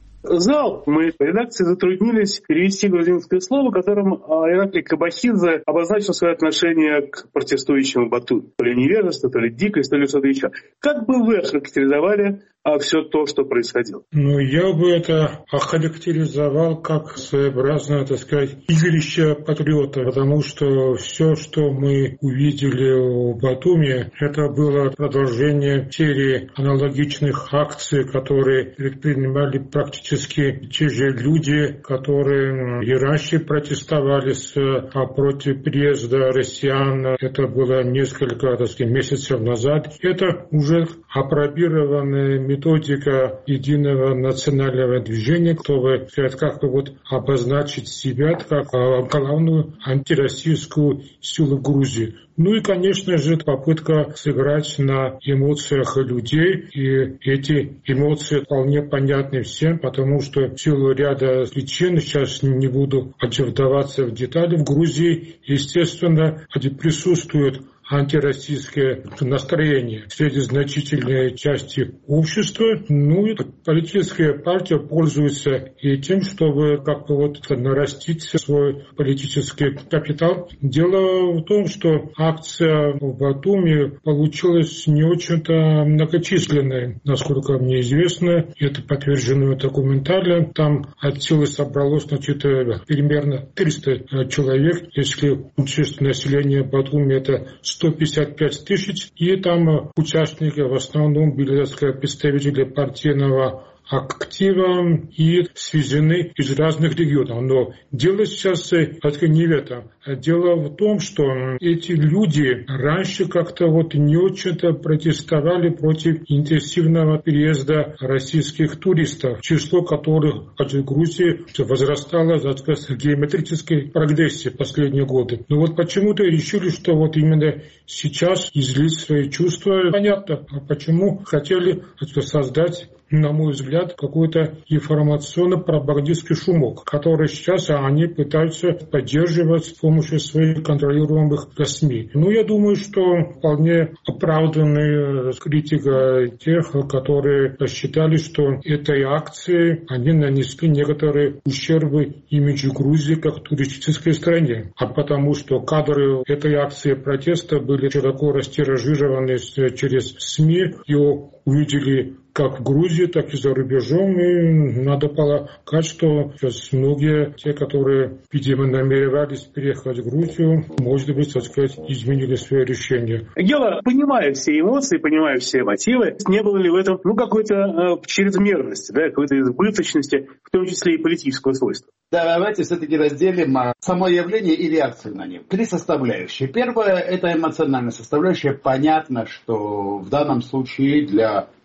Зал. Мы в редакции затруднились перевести грузинское слово, которым Ираклий Кабахидзе обозначил свое отношение к протестующим в Батуми. То ли невежество, то ли дикость, то ли что-то еще. Как бы вы охарактеризовали а все то, что происходило? Ну, я бы это охарактеризовал как своеобразное, так сказать, игрище патриота, потому что все, что мы увидели в Батуми, это было продолжение серии аналогичных акций, которые предпринимали практически те же люди, которые и раньше протестовали с, а против приезда россиян. Это было несколько, так сказать, месяцев назад. Это уже апробированная методика единого национального движения, чтобы как бы вот обозначить себя как главную антироссийскую силу Грузии. Ну и, конечно же, попытка сыграть на эмоциях людей. И эти эмоции вполне понятны всем, потому что в силу ряда причин, сейчас не буду вдаваться в детали, в Грузии, естественно, присутствует антироссийское настроение среди значительной части общества. Ну и политическая партия пользуется этим, чтобы как-то вот нарастить свой политический капитал. Дело в том, что акция в Батуми получилась не очень-то многочисленной, насколько мне известно. Это подтверждено документально. Там от силы собралось, значит, примерно триста человек. Если учесть население Батуми, это сто пятьдесят пять тысяч, и там участники в основном были, так сказать, представители партийного актива и свезены из разных регионов. Но дело сейчас не в этом. Дело в том, что эти люди раньше как-то вот не очень-то протестовали против интенсивного переезда российских туристов, число которых в Грузии возрастало, так сказать, в геометрической прогрессии в последние годы. Но вот почему-то решили, что вот именно сейчас излить свои чувства. Понятно, почему хотели создать, на мой взгляд, какой-то информационно-пропагандистский шумок, который сейчас они пытаются поддерживать с помощью своих контролируемых СМИ. Ну, я думаю, что вполне оправданная критика тех, которые считали, что этой акции они нанесли некоторые ущербы имиджу Грузии как туристической стране. А потому что кадры этой акции протеста были широко растиражированы через СМИ, ее увидели как в Грузии, так и за рубежом. И надо полагать, что сейчас многие, те, которые, видимо, намеревались переехать в Грузию, может быть, так сказать, изменили свое решение. Гела, понимая все эмоции, понимая все мотивы, не было ли в этом ну, какой-то э, чрезмерности, да, какой-то избыточности, в том числе и политического свойства? Да, давайте все-таки разделим само явление и реакцию на него. Три составляющие. Первая – это эмоциональная составляющая. Понятно, что в данном случае для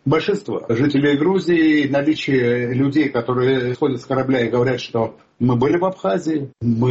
Большинство жителей Грузии, наличие людей, которые сходят с корабля и говорят, что мы были в Абхазии,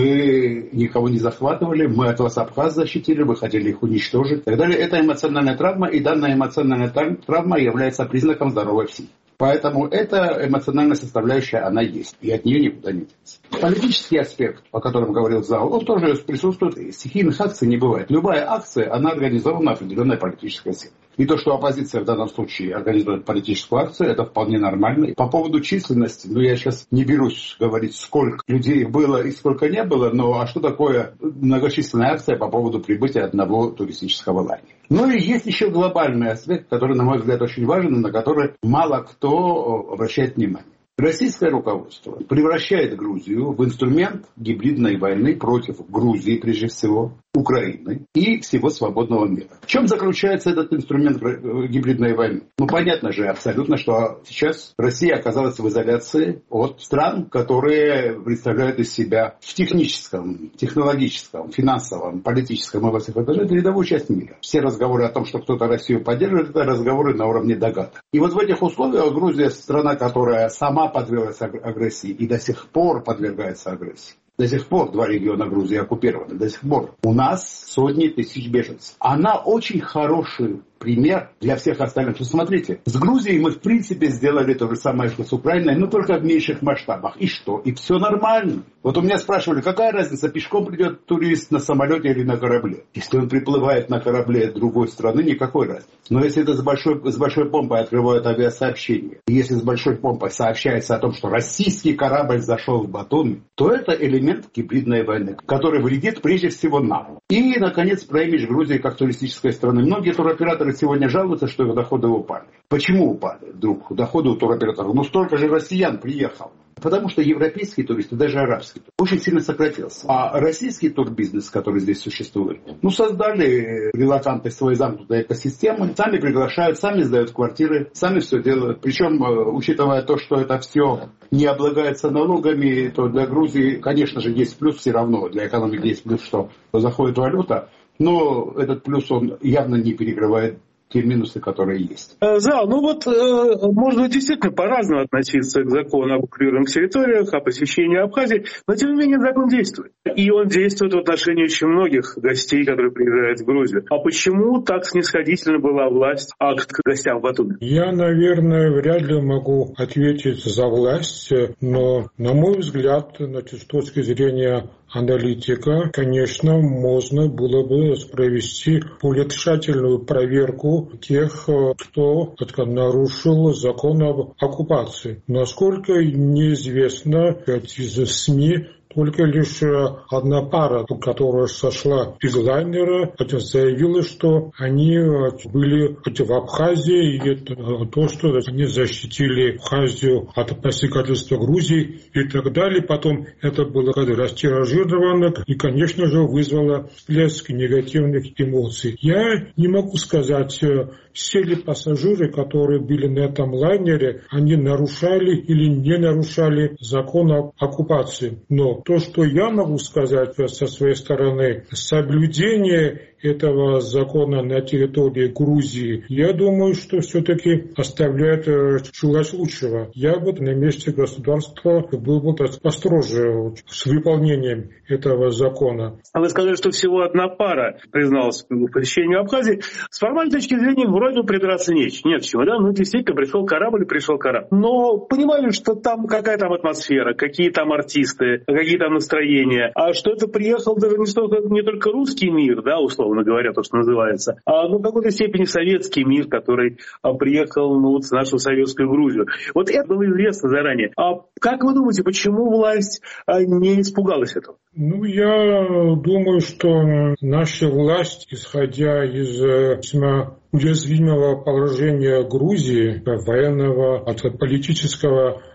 мы никого не захватывали, мы от вас Абхаз защитили, вы хотели их уничтожить и так далее. Это эмоциональная травма, и данная эмоциональная травма является признаком здоровой психики. Поэтому эта эмоциональная составляющая, она есть, и от нее никуда не деться. Политический аспект, о котором говорил зал, он тоже присутствует. Стихийных акций не бывает. Любая акция, она организована определенной политической силой. И то, что оппозиция в данном случае организует политическую акцию, это вполне нормально. По поводу численности, ну я сейчас не берусь говорить, сколько людей было и сколько не было, но а что такое многочисленная акция по поводу прибытия одного туристического лагеря? Ну и есть еще глобальный аспект, который, на мой взгляд, очень важен, и на который мало кто обращает внимание. Российское руководство превращает Грузию в инструмент гибридной войны против Грузии, прежде всего, Украины и всего свободного мира. В чем заключается этот инструмент гибридной войны? Ну, понятно же абсолютно, что сейчас Россия оказалась в изоляции от стран, которые представляют из себя в техническом, технологическом, финансовом, политическом и во всех этажах передовую часть мира. Все разговоры о том, что кто-то Россию поддерживает, это разговоры на уровне догадок. И вот в этих условиях Грузия страна, которая сама подверглась агрессии и до сих пор подвергается агрессии. До сих пор два региона Грузии оккупированы. До сих пор у нас сотни тысяч беженцев. Она очень хороший пример для всех остальных. Что, смотрите, с Грузией мы в принципе сделали то же самое, что с Украиной, но только в меньших масштабах. И что? И все нормально. Вот у меня спрашивали, какая разница, пешком придет турист на самолете или на корабле? Если он приплывает на корабле другой страны, никакой разницы. Но если это с большой, с большой помпой открывают авиасообщение, и если с большой помпой сообщается о том, что российский корабль зашел в Батуми, то это элемент гибридной войны, который вредит прежде всего нам. И, наконец, про имидж Грузии как туристической страны. Многие туроператоры сегодня жалуются, что их доходы упали. Почему упали, вдруг, доходы у туроператоров? Ну, столько же россиян приехало. Потому что европейские туристы, даже арабские, очень сильно сократился. А российский турбизнес, который здесь существует, ну, создали релаканты свои замкнутые экосистемы, сами приглашают, сами сдают квартиры, сами все делают. Причем, учитывая то, что это все не облагается налогами, то для Грузии, конечно же, есть плюс все равно. Для экономики есть плюс, что заходит валюта. Но этот плюс, он явно не перекрывает те минусы, которые есть. Зал, ну вот, можно действительно по-разному относиться к закону об оккупированных территориях, о посещении Абхазии, но тем не менее закон действует. И он действует в отношении очень многих гостей, которые приезжают в Грузию. А почему так снисходительно была власть к гостям в Батуми? Я, наверное, вряд ли могу ответить за власть, но, на мой взгляд, значит, с точки зрения аналитика, конечно, можно было бы провести более тщательную проверку тех, кто нарушил закон об оккупации. Насколько неизвестно, из СМИ только лишь одна пара, которая сошла из лайнера, заявила, что они были в Абхазии, и то, что они защитили Абхазию от посягательства Грузии и так далее. Потом это было растиражировано и, конечно же, вызвало всплеск негативных эмоций. Я не могу сказать, все ли пассажиры, которые были на этом лайнере, они нарушали или не нарушали закон об оккупации. Но то, что я могу сказать со своей стороны, соблюдение этого закона на территории Грузии, я думаю, что все-таки оставляет желать лучшего. Я бы на месте государства был бы построже с выполнением этого закона. А вы сказали, что всего одна пара призналась к посещению Абхазии. С формальной точки зрения вроде придраться нечего. Нет чего, да? Ну, действительно, пришел корабль, пришел корабль. Но понимали, что там какая там атмосфера, какие там артисты, какие там настроения. А что это приехал даже не, столько, не только русский мир, да, условно говоря, то, что называется, а ну, в какой-то степени советский мир, который а, приехал ну, вот, в нашу советскую Грузию. Вот это было известно заранее. А как вы думаете, почему власть а, не испугалась этого? Ну, я думаю, что наша власть, исходя из весьма уязвимого положения Грузии, военного, от политического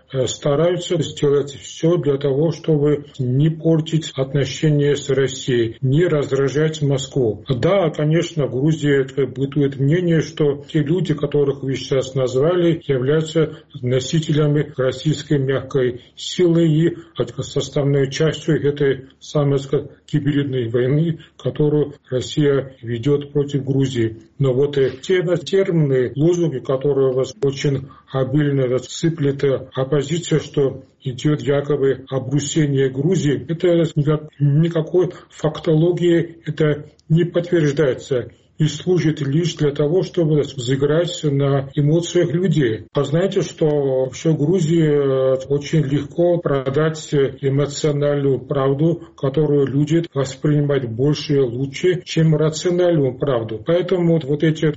стараются сделать все для того, чтобы не портить отношения с Россией, не раздражать Москву. Да, конечно, в Грузии бытует мнение, что те люди, которых вы сейчас назвали, являются носителями российской мягкой силы и составной частью этой самой гибридной войны, которую Россия ведет против Грузии. Но вот те термины, лозунги, которые у вас очень обильно сыплет оппозиция, что идет якобы обрусение Грузии, это никакой фактологии это не подтверждается и служит лишь для того, чтобы взыграть на эмоциях людей. А знаете, что вообще в Грузии очень легко продать эмоциональную правду, которую люди воспринимают больше и лучше, чем рациональную правду. Поэтому вот эти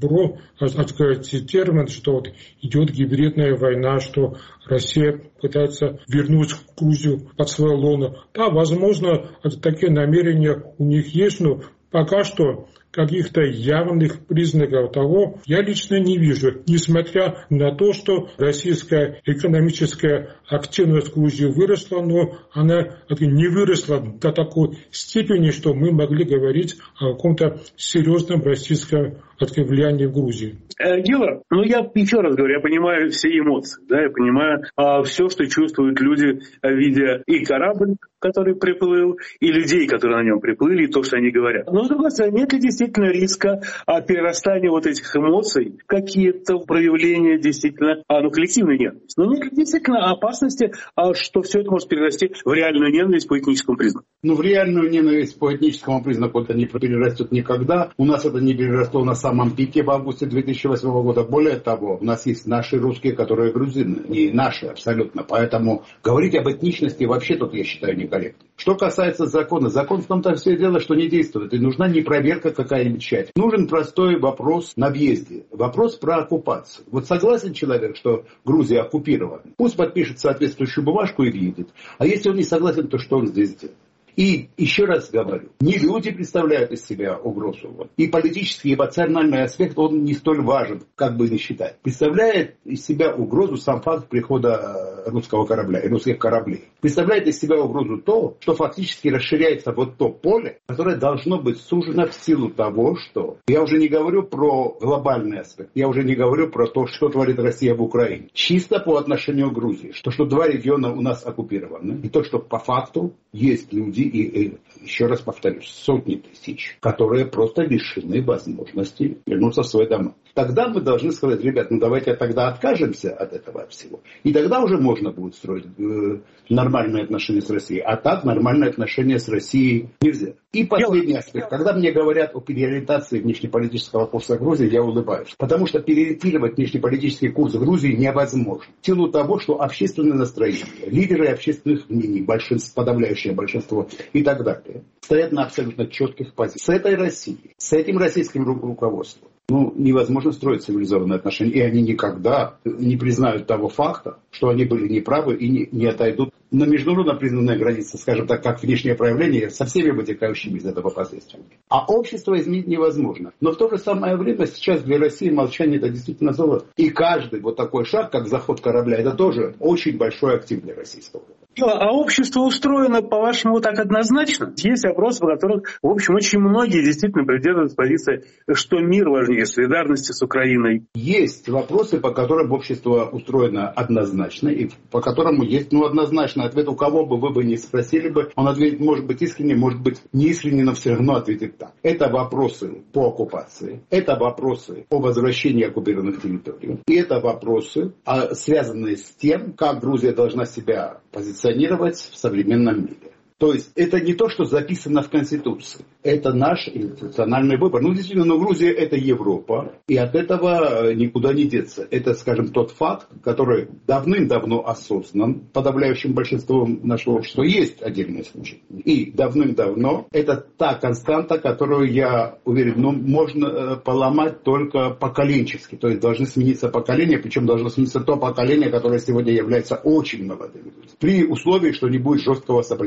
термины, что вот идет гибридная война, что Россия пытается вернуть Грузию под свое лоно. Да, возможно, такие намерения у них есть, но пока что каких-то явных признаков того я лично не вижу, несмотря на то, что российская экономическая активность в Грузии выросла, но она не выросла до такой степени, что мы могли говорить о каком-то серьезном российском влиянии в Грузии. Гила, ну я еще раз говорю, я понимаю все эмоции, да, я понимаю а, все, что чувствуют люди, видя и корабль, который приплыл, и людей, которые на нем приплыли, и то, что они говорят. Но, с другой стороны, нет ли действительно риска а, перерастания вот этих эмоций, какие-то проявления действительно, а, ну, коллективной ненависти? Но нет ли действительно опасности, а, что все это может перерасти в реальную ненависть по этническому признаку? Ну, в реальную ненависть по этническому признаку это не перерастет никогда. У нас это не переросло на самом пике в августе две тысячи восьмого года. Более того, у нас есть наши русские, которые грузины, не наши абсолютно. Поэтому говорить об этничности вообще тут, я считаю, некорректно. Что касается закона, закон в том-то все дело, что не действует. И нужна не проверка какая-нибудь часть. Нужен простой вопрос на въезде. Вопрос про оккупацию. Вот согласен человек, что Грузия оккупирована? Пусть подпишет соответствующую бумажку и въедет. А если он не согласен, то что он здесь делает? И еще раз говорю, не люди представляют из себя угрозу. И политический, и эмоциональный аспект, он не столь важен, как бы ни считать. Представляет из себя угрозу сам факт прихода русского корабля и русских кораблей. Представляет из себя угрозу то, что фактически расширяется вот то поле, которое должно быть сужено в силу того, что... Я уже не говорю про глобальный аспект, я уже не говорю про то, что творит Россия в Украине. Чисто по отношению к Грузии, что, что два региона у нас оккупированы, и то, что по факту есть люди, и, и еще раз повторюсь, сотни тысяч, которые просто лишены возможности вернуться в свои дома. Тогда мы должны сказать, ребят, ну давайте тогда откажемся от этого всего. И тогда уже можно будет строить э, нормальные отношения с Россией. А так нормальные отношения с Россией нельзя. И последний аспект. Когда мне говорят о переориентации внешнеполитического курса Грузии, я улыбаюсь. Потому что переориентировать внешнеполитический курс Грузии невозможно. В силу того, что общественное настроение, лидеры общественных мнений, большинство, подавляющее большинство и так далее, стоят на абсолютно четких позициях. С этой Россией, с этим российским руководством, ну, невозможно строить цивилизованные отношения. И они никогда не признают того факта, что они были неправы и не, не отойдут на международно признанные границы, скажем так, как внешнее проявление, со всеми вытекающими из этого последствиями. А общество изменить невозможно. Но в то же самое время сейчас для России молчание это действительно золото. И каждый вот такой шаг, как заход корабля, это тоже очень большой актив для российского. А общество устроено, по-вашему, так однозначно? Есть вопросы, по которым, в общем, очень многие действительно придерживаются позиции, что мир важнее солидарности с Украиной. Есть вопросы, по которым общество устроено однозначно, и по которому есть, ну, однозначный ответ. У кого бы вы бы не спросили бы, он ответит, может быть, искренне, может быть, не искренне, но все равно ответит так. Это вопросы по оккупации, это вопросы о возвращении оккупированных территорий, и это вопросы, связанные с тем, как Грузия должна себя позиционировать в современном мире. То есть это не то, что записано в Конституции. Это наш институциональный выбор. Ну, действительно, но Грузия – это Европа, и от этого никуда не деться. Это, скажем, тот факт, который давным-давно осознан подавляющим большинством нашего общества. Есть отдельные случаи. И давным-давно это та константа, которую, я уверен, ну, можно поломать только поколенчески. То есть должны смениться поколения, причем должно смениться то поколение, которое сегодня является очень молодым. При условии, что не будет жесткого сопротивления.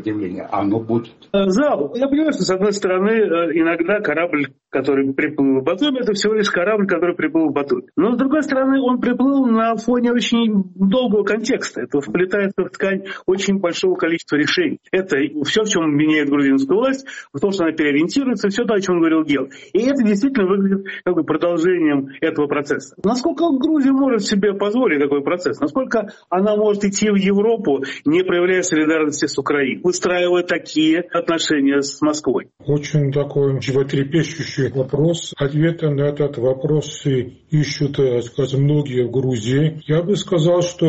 решение, оно будет. Зал, я понимаю, что, с одной стороны, иногда корабль, который приплыл в Батуми, это всего лишь корабль, который приплыл в Батуми. Но, с другой стороны, он приплыл на фоне очень долгого контекста. Это вплетается в ткань очень большого количества решений. Это все, в чем меняет грузинскую власть, в том, что она переориентируется, все то, о чем говорил Гел. И это действительно выглядит как бы продолжением этого процесса. Насколько Грузия может себе позволить такой процесс? Насколько она может идти в Европу, не проявляя солидарности с Украиной, выстраивая такие отношения с Москвой? Очень такой животрепещущий вопрос. Ответы на этот вопрос ищут, так сказать, многие в Грузии. Я бы сказал, что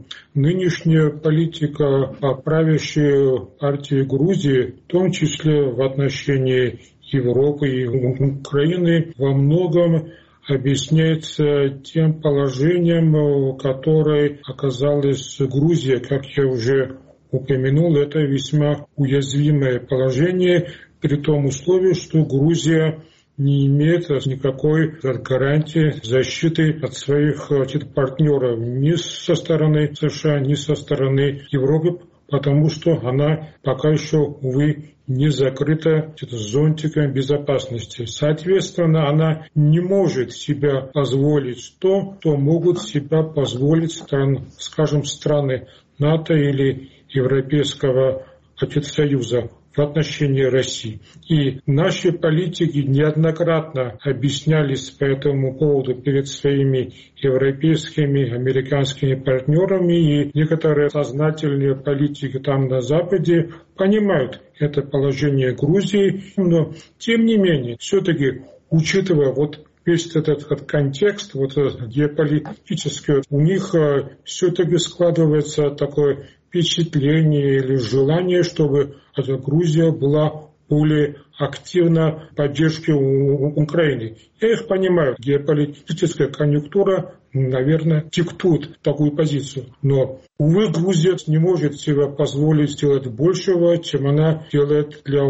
нынешняя политика правящей партии Грузии, в том числе в отношении Европы и Украины, во многом объясняется тем положением, которое оказалась Грузия, как я уже упомянул, это весьма уязвимое положение, при том условии, что Грузия не имеет никакой гарантии защиты от своих партнеров ни со стороны США, ни со стороны Европы, потому что она пока еще, увы, не закрыта зонтиком безопасности. Соответственно, она не может себя позволить то, что могут себя позволить, стран, скажем, страны НАТО или Европейского Союза в отношении России. И наши политики неоднократно объяснялись по этому поводу перед своими европейскими, американскими партнерами, и некоторые сознательные политики там на Западе понимают это положение Грузии, но тем не менее, все-таки, учитывая вот весь этот, этот контекст вот, геополитический, у них все-таки складывается такое впечатление или желание, чтобы эта Грузия была более активна в поддержке Украины. Я их понимаю, геополитическая конъюнктура, наверное, диктует такую позицию. Но, увы, Грузия не может себе позволить сделать большего, чем она делает для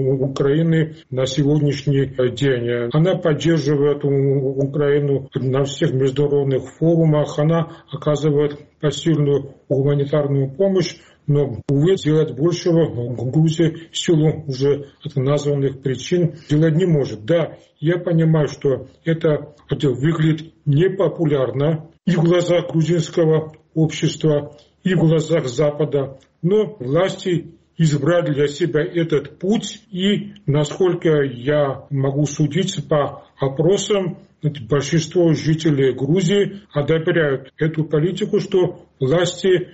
Украины на сегодняшний день. Она поддерживает Украину на всех международных форумах, она оказывает посильную гуманитарную помощь, но, увы, сделать большего Грузия в силу уже названных причин делать не может. Да, я понимаю, что это, это выглядит непопулярно и в глазах грузинского общества, и в глазах Запада, но власти избрали для себя этот путь, и, насколько я могу судить по опросам, большинство жителей Грузии одобряют эту политику, что власти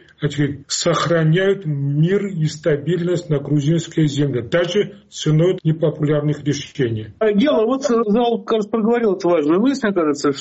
сохраняют мир и стабильность на грузинской земле, даже ценой непопулярных решений. Дело, вот зал, кажется, проговорил эту важную мысль, мне кажется,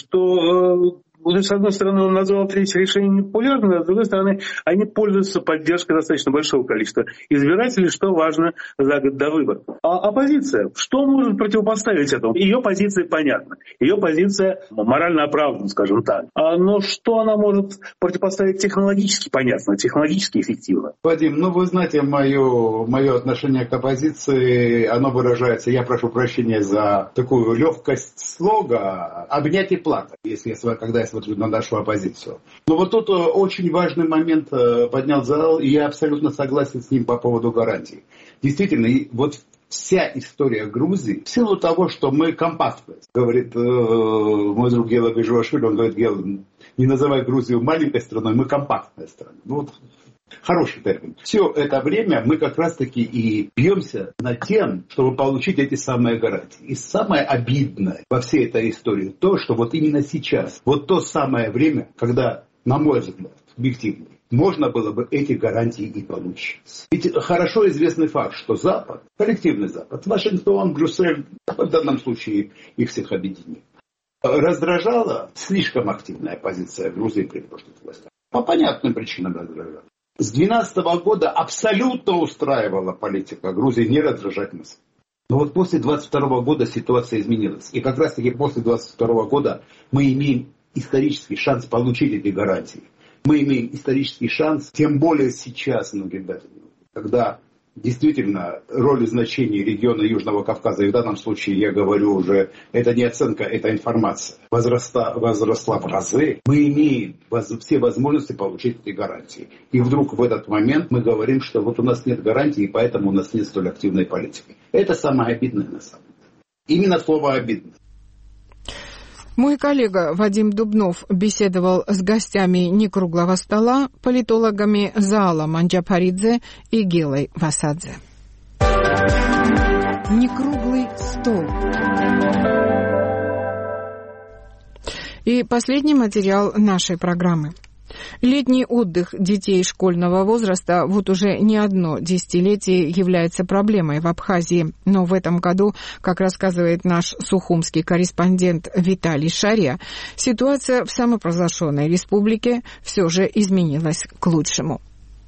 что Вот, с одной стороны, он назвал третье решение непопулярным, а с другой стороны, они пользуются поддержкой достаточно большого количества избирателей, что важно за год до выборов. А оппозиция, что может противопоставить этому? Ее позиция понятна. Ее позиция морально оправдана, скажем так. А, но что она может противопоставить технологически понятно, технологически эффективно? Вадим, ну вы знаете, мое, мое отношение к оппозиции, оно выражается, я прошу прощения за такую легкость слога, обнять и плакать, если я, когда я смотрю на нашу оппозицию. Но вот тут очень важный момент поднял зал, и я абсолютно согласен с ним по поводу гарантий. Действительно, вот вся история Грузии, в силу того, что мы компактность, говорит э, мой друг Гела Бежуашвили, он говорит, Гел, не называй Грузию маленькой страной, мы компактная страна. Ну, вот, хороший термин. Все это время мы как раз-таки и бьемся над тем, чтобы получить эти самые гарантии. И самое обидное во всей этой истории то, что вот именно сейчас, вот то самое время, когда, на мой взгляд, объективно, можно было бы эти гарантии и получить. Ведь хорошо известный факт, что Запад, коллективный Запад, Вашингтон, Брюссель, в данном случае их всех объединил, раздражала слишком активная позиция Грузии при прошлых властях. По понятным причинам раздражала. С две тысячи двенадцатого года абсолютно устраивала политика Грузии не раздражать нас. Но вот после две тысячи двадцать второго года ситуация изменилась. И как раз таки после две тысячи двадцать второго года мы имеем исторический шанс получить эти гарантии. Мы имеем исторический шанс, тем более сейчас, ну, ребята, когда действительно роль и значение региона Южного Кавказа, и в данном случае я говорю уже, это не оценка, это информация, возросла, возросла в разы, мы имеем воз, все возможности получить эти гарантии. И вдруг в этот момент мы говорим, что вот у нас нет гарантий, и поэтому у нас нет столь активной политики. Это самое обидное на самом деле. Именно слово «обидно». Мой коллега Вадим Дубнов беседовал с гостями некруглого стола, политологами Заалом Анджапаридзе и Гелой Васадзе. Некруглый стол. И последний материал нашей программы. Летний отдых детей школьного возраста вот уже не одно десятилетие является проблемой в Абхазии. Но в этом году, как рассказывает наш сухумский корреспондент Виталий Шария, ситуация в самопровозглашенной республике все же изменилась к лучшему.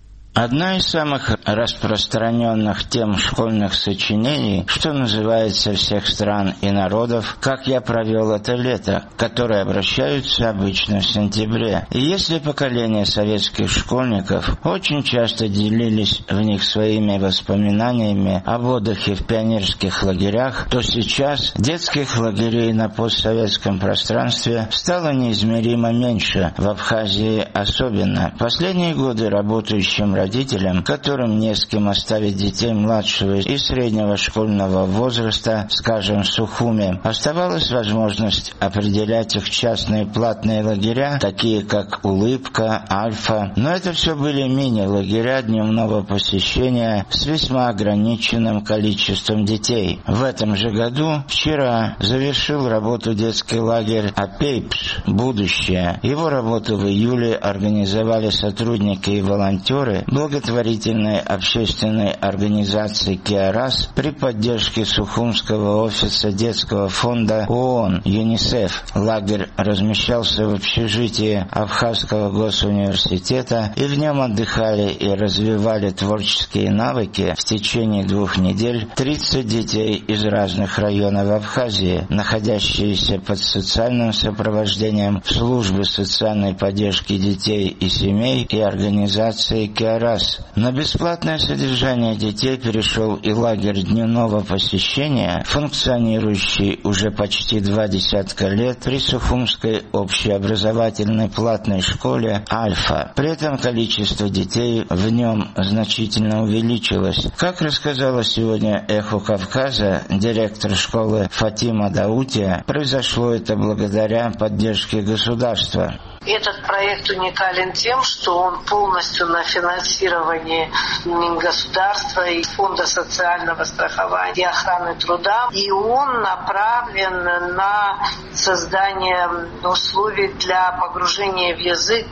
Одна из самых распространенных тем школьных сочинений, что называется всех стран и народов, «Как я провел это лето», которые обращаются обычно в сентябре. И если поколение советских школьников очень часто делились в них своими воспоминаниями об отдыхе в пионерских лагерях, то сейчас детских лагерей на постсоветском пространстве стало неизмеримо меньше, в Абхазии особенно. Последние годы работающим родителям, которым не с кем оставить детей младшего и среднего школьного возраста, скажем, в Сухуме, оставалась возможность определять их частные платные лагеря, такие как «Улыбка», «Альфа». Но это все были мини-лагеря дневного посещения с весьма ограниченным количеством детей. В этом же году, вчера, завершил работу детский лагерь «Апейпш. Будущее». Его работу в июле организовали сотрудники и волонтеры благотворительной общественной организации «Киарас» при поддержке Сухумского офиса детского фонда ООН «ЮНИСЕФ». Лагерь размещался в общежитии Абхазского госуниверситета, и в нем отдыхали и развивали творческие навыки в течение двух недель тридцать детей из разных районов Абхазии, находящиеся под социальным сопровождением службы социальной поддержки детей и семей и организации «Киарас». На бесплатное содержание детей перешел и лагерь дневного посещения, функционирующий уже почти два десятка лет при Сухумской общеобразовательной платной школе «Альфа». При этом количество детей в нем значительно увеличилось. Как рассказала сегодня «Эхо Кавказа» директор школы Фатима Даутия, произошло это благодаря поддержке государства. Этот проект уникален тем, что он полностью на финансировании государства и Фонда социального страхования и охраны труда. И он направлен на создание условий для погружения в язык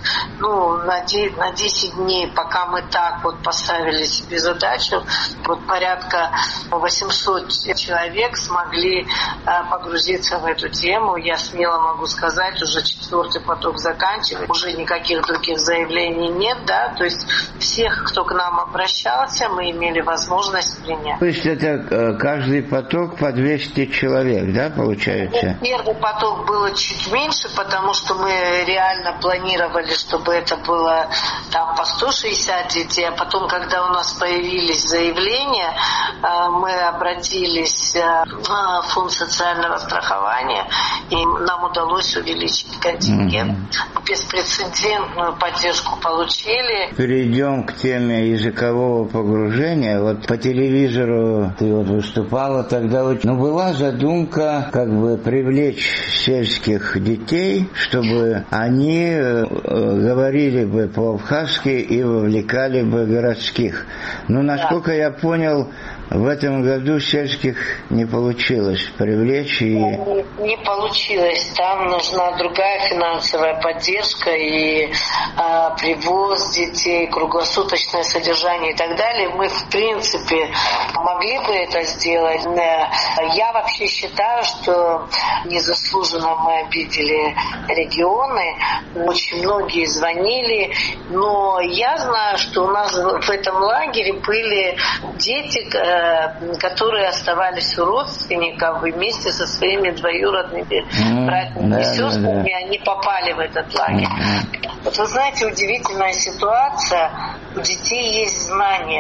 ну, на десять дней, пока мы так вот поставили себе задачу. Вот порядка восемьсот человек смогли погрузиться в эту тему. Я смело могу сказать, уже четвертый поток заканчивает, уже никаких других заявлений нет, да, то есть всех, кто к нам обращался, мы имели возможность принять. То есть это каждый поток по двести человек, да, получается? Первый поток было чуть меньше, потому что мы реально планировали, чтобы это было там по сто шестьдесят детей, а потом, когда у нас появились заявления, мы обратились в Фонд социального страхования, и нам удалось увеличить контингент. Mm-hmm. Беспрецедентную поддержку получили. Перейдем к теме языкового погружения. Вот по телевизору ты вот выступала тогда. Ну, была задумка как бы привлечь сельских детей, чтобы они э, говорили бы по-абхазски и вовлекали бы городских. Но, насколько да. я понял, в этом году сельских не получилось привлечь. И... Не, не получилось. Там нужна другая финансовая поддержка и а, привоз детей, круглосуточное содержание и так далее. Мы, в принципе, могли бы это сделать. Я вообще считаю, что незаслуженно мы обидели регионы. Очень многие звонили. Но я знаю, что у нас в этом лагере были дети, которые оставались у родственников вместе со своими двоюродными mm-hmm. братьями да, и сестрами, да, да. они попали в этот лагерь. Mm-hmm. Вот вы знаете, удивительная ситуация. У детей есть знания,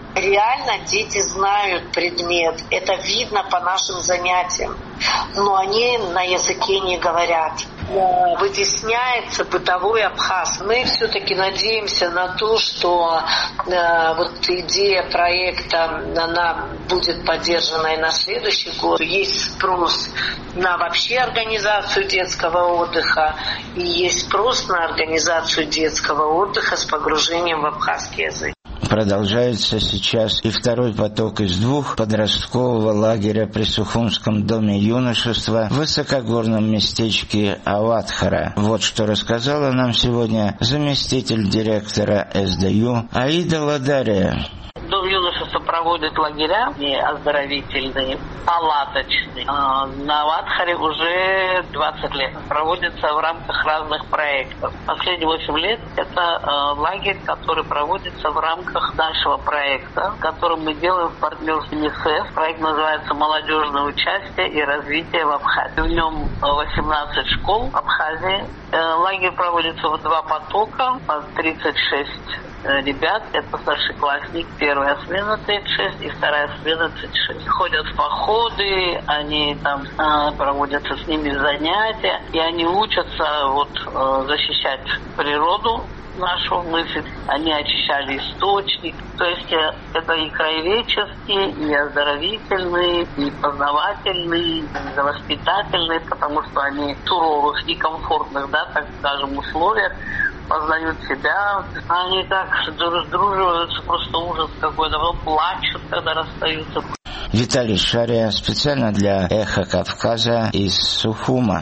Реально дети знают предмет, это видно по нашим занятиям, но они на языке не говорят. Вытесняется бытовой абхаз. Мы все-таки надеемся на то, что э, вот идея проекта, она будет поддержана и на следующий год. Есть спрос на вообще организацию детского отдыха, и есть спрос на организацию детского отдыха с погружением в абхазский язык. Продолжается сейчас и второй поток из двух подросткового лагеря при Сухумском доме юношества в высокогорном местечке Аватхара. Вот что рассказала нам сегодня заместитель директора эс дэ ю Аида Ладария. Дом юношества проводит лагеря оздоровительные, палаточные. На Аватхаре уже двадцать лет. Проводится в рамках разных проектов. Последние восемь лет это лагерь, который проводится в рамках нашего проекта, который мы делаем в партнерстве ЮНИСЕФ. Проект называется «Молодежное участие и развитие в Абхазии». В нем восемнадцать школ в Абхазии. Лагерь проводится в два потока, по тридцать шесть ребят, это старшеклассник, первая смена тридцать шесть и вторая смена тридцать шесть. Ходят в походы, они там э, проводятся с ними занятия, и они учатся вот э, защищать природу нашу мысль. Они очищали источник. То есть э, это и краеведческие, и оздоровительные, и познавательные, и воспитательные, потому что они в суровых, некомфортных, да, так скажем, условиях познают себя, они так сдруживаются, просто ужас какой-то, плачут, когда расстаются. Виталий Шария специально для «Эхо Кавказа» из Сухума.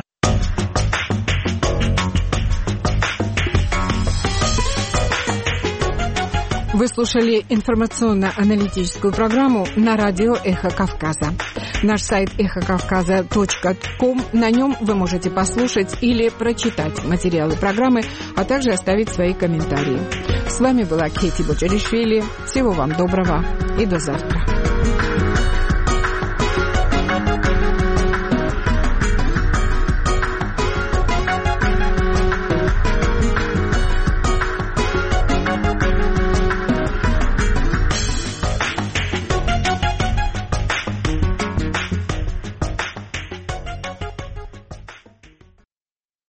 Вы слушали информационно-аналитическую программу на радио «Эхо Кавказа». Наш сайт эхо кавказа точка ком, на нем вы можете послушать или прочитать материалы программы, а также оставить свои комментарии. С вами была Кейти Боджаришвили. Всего вам доброго и до завтра.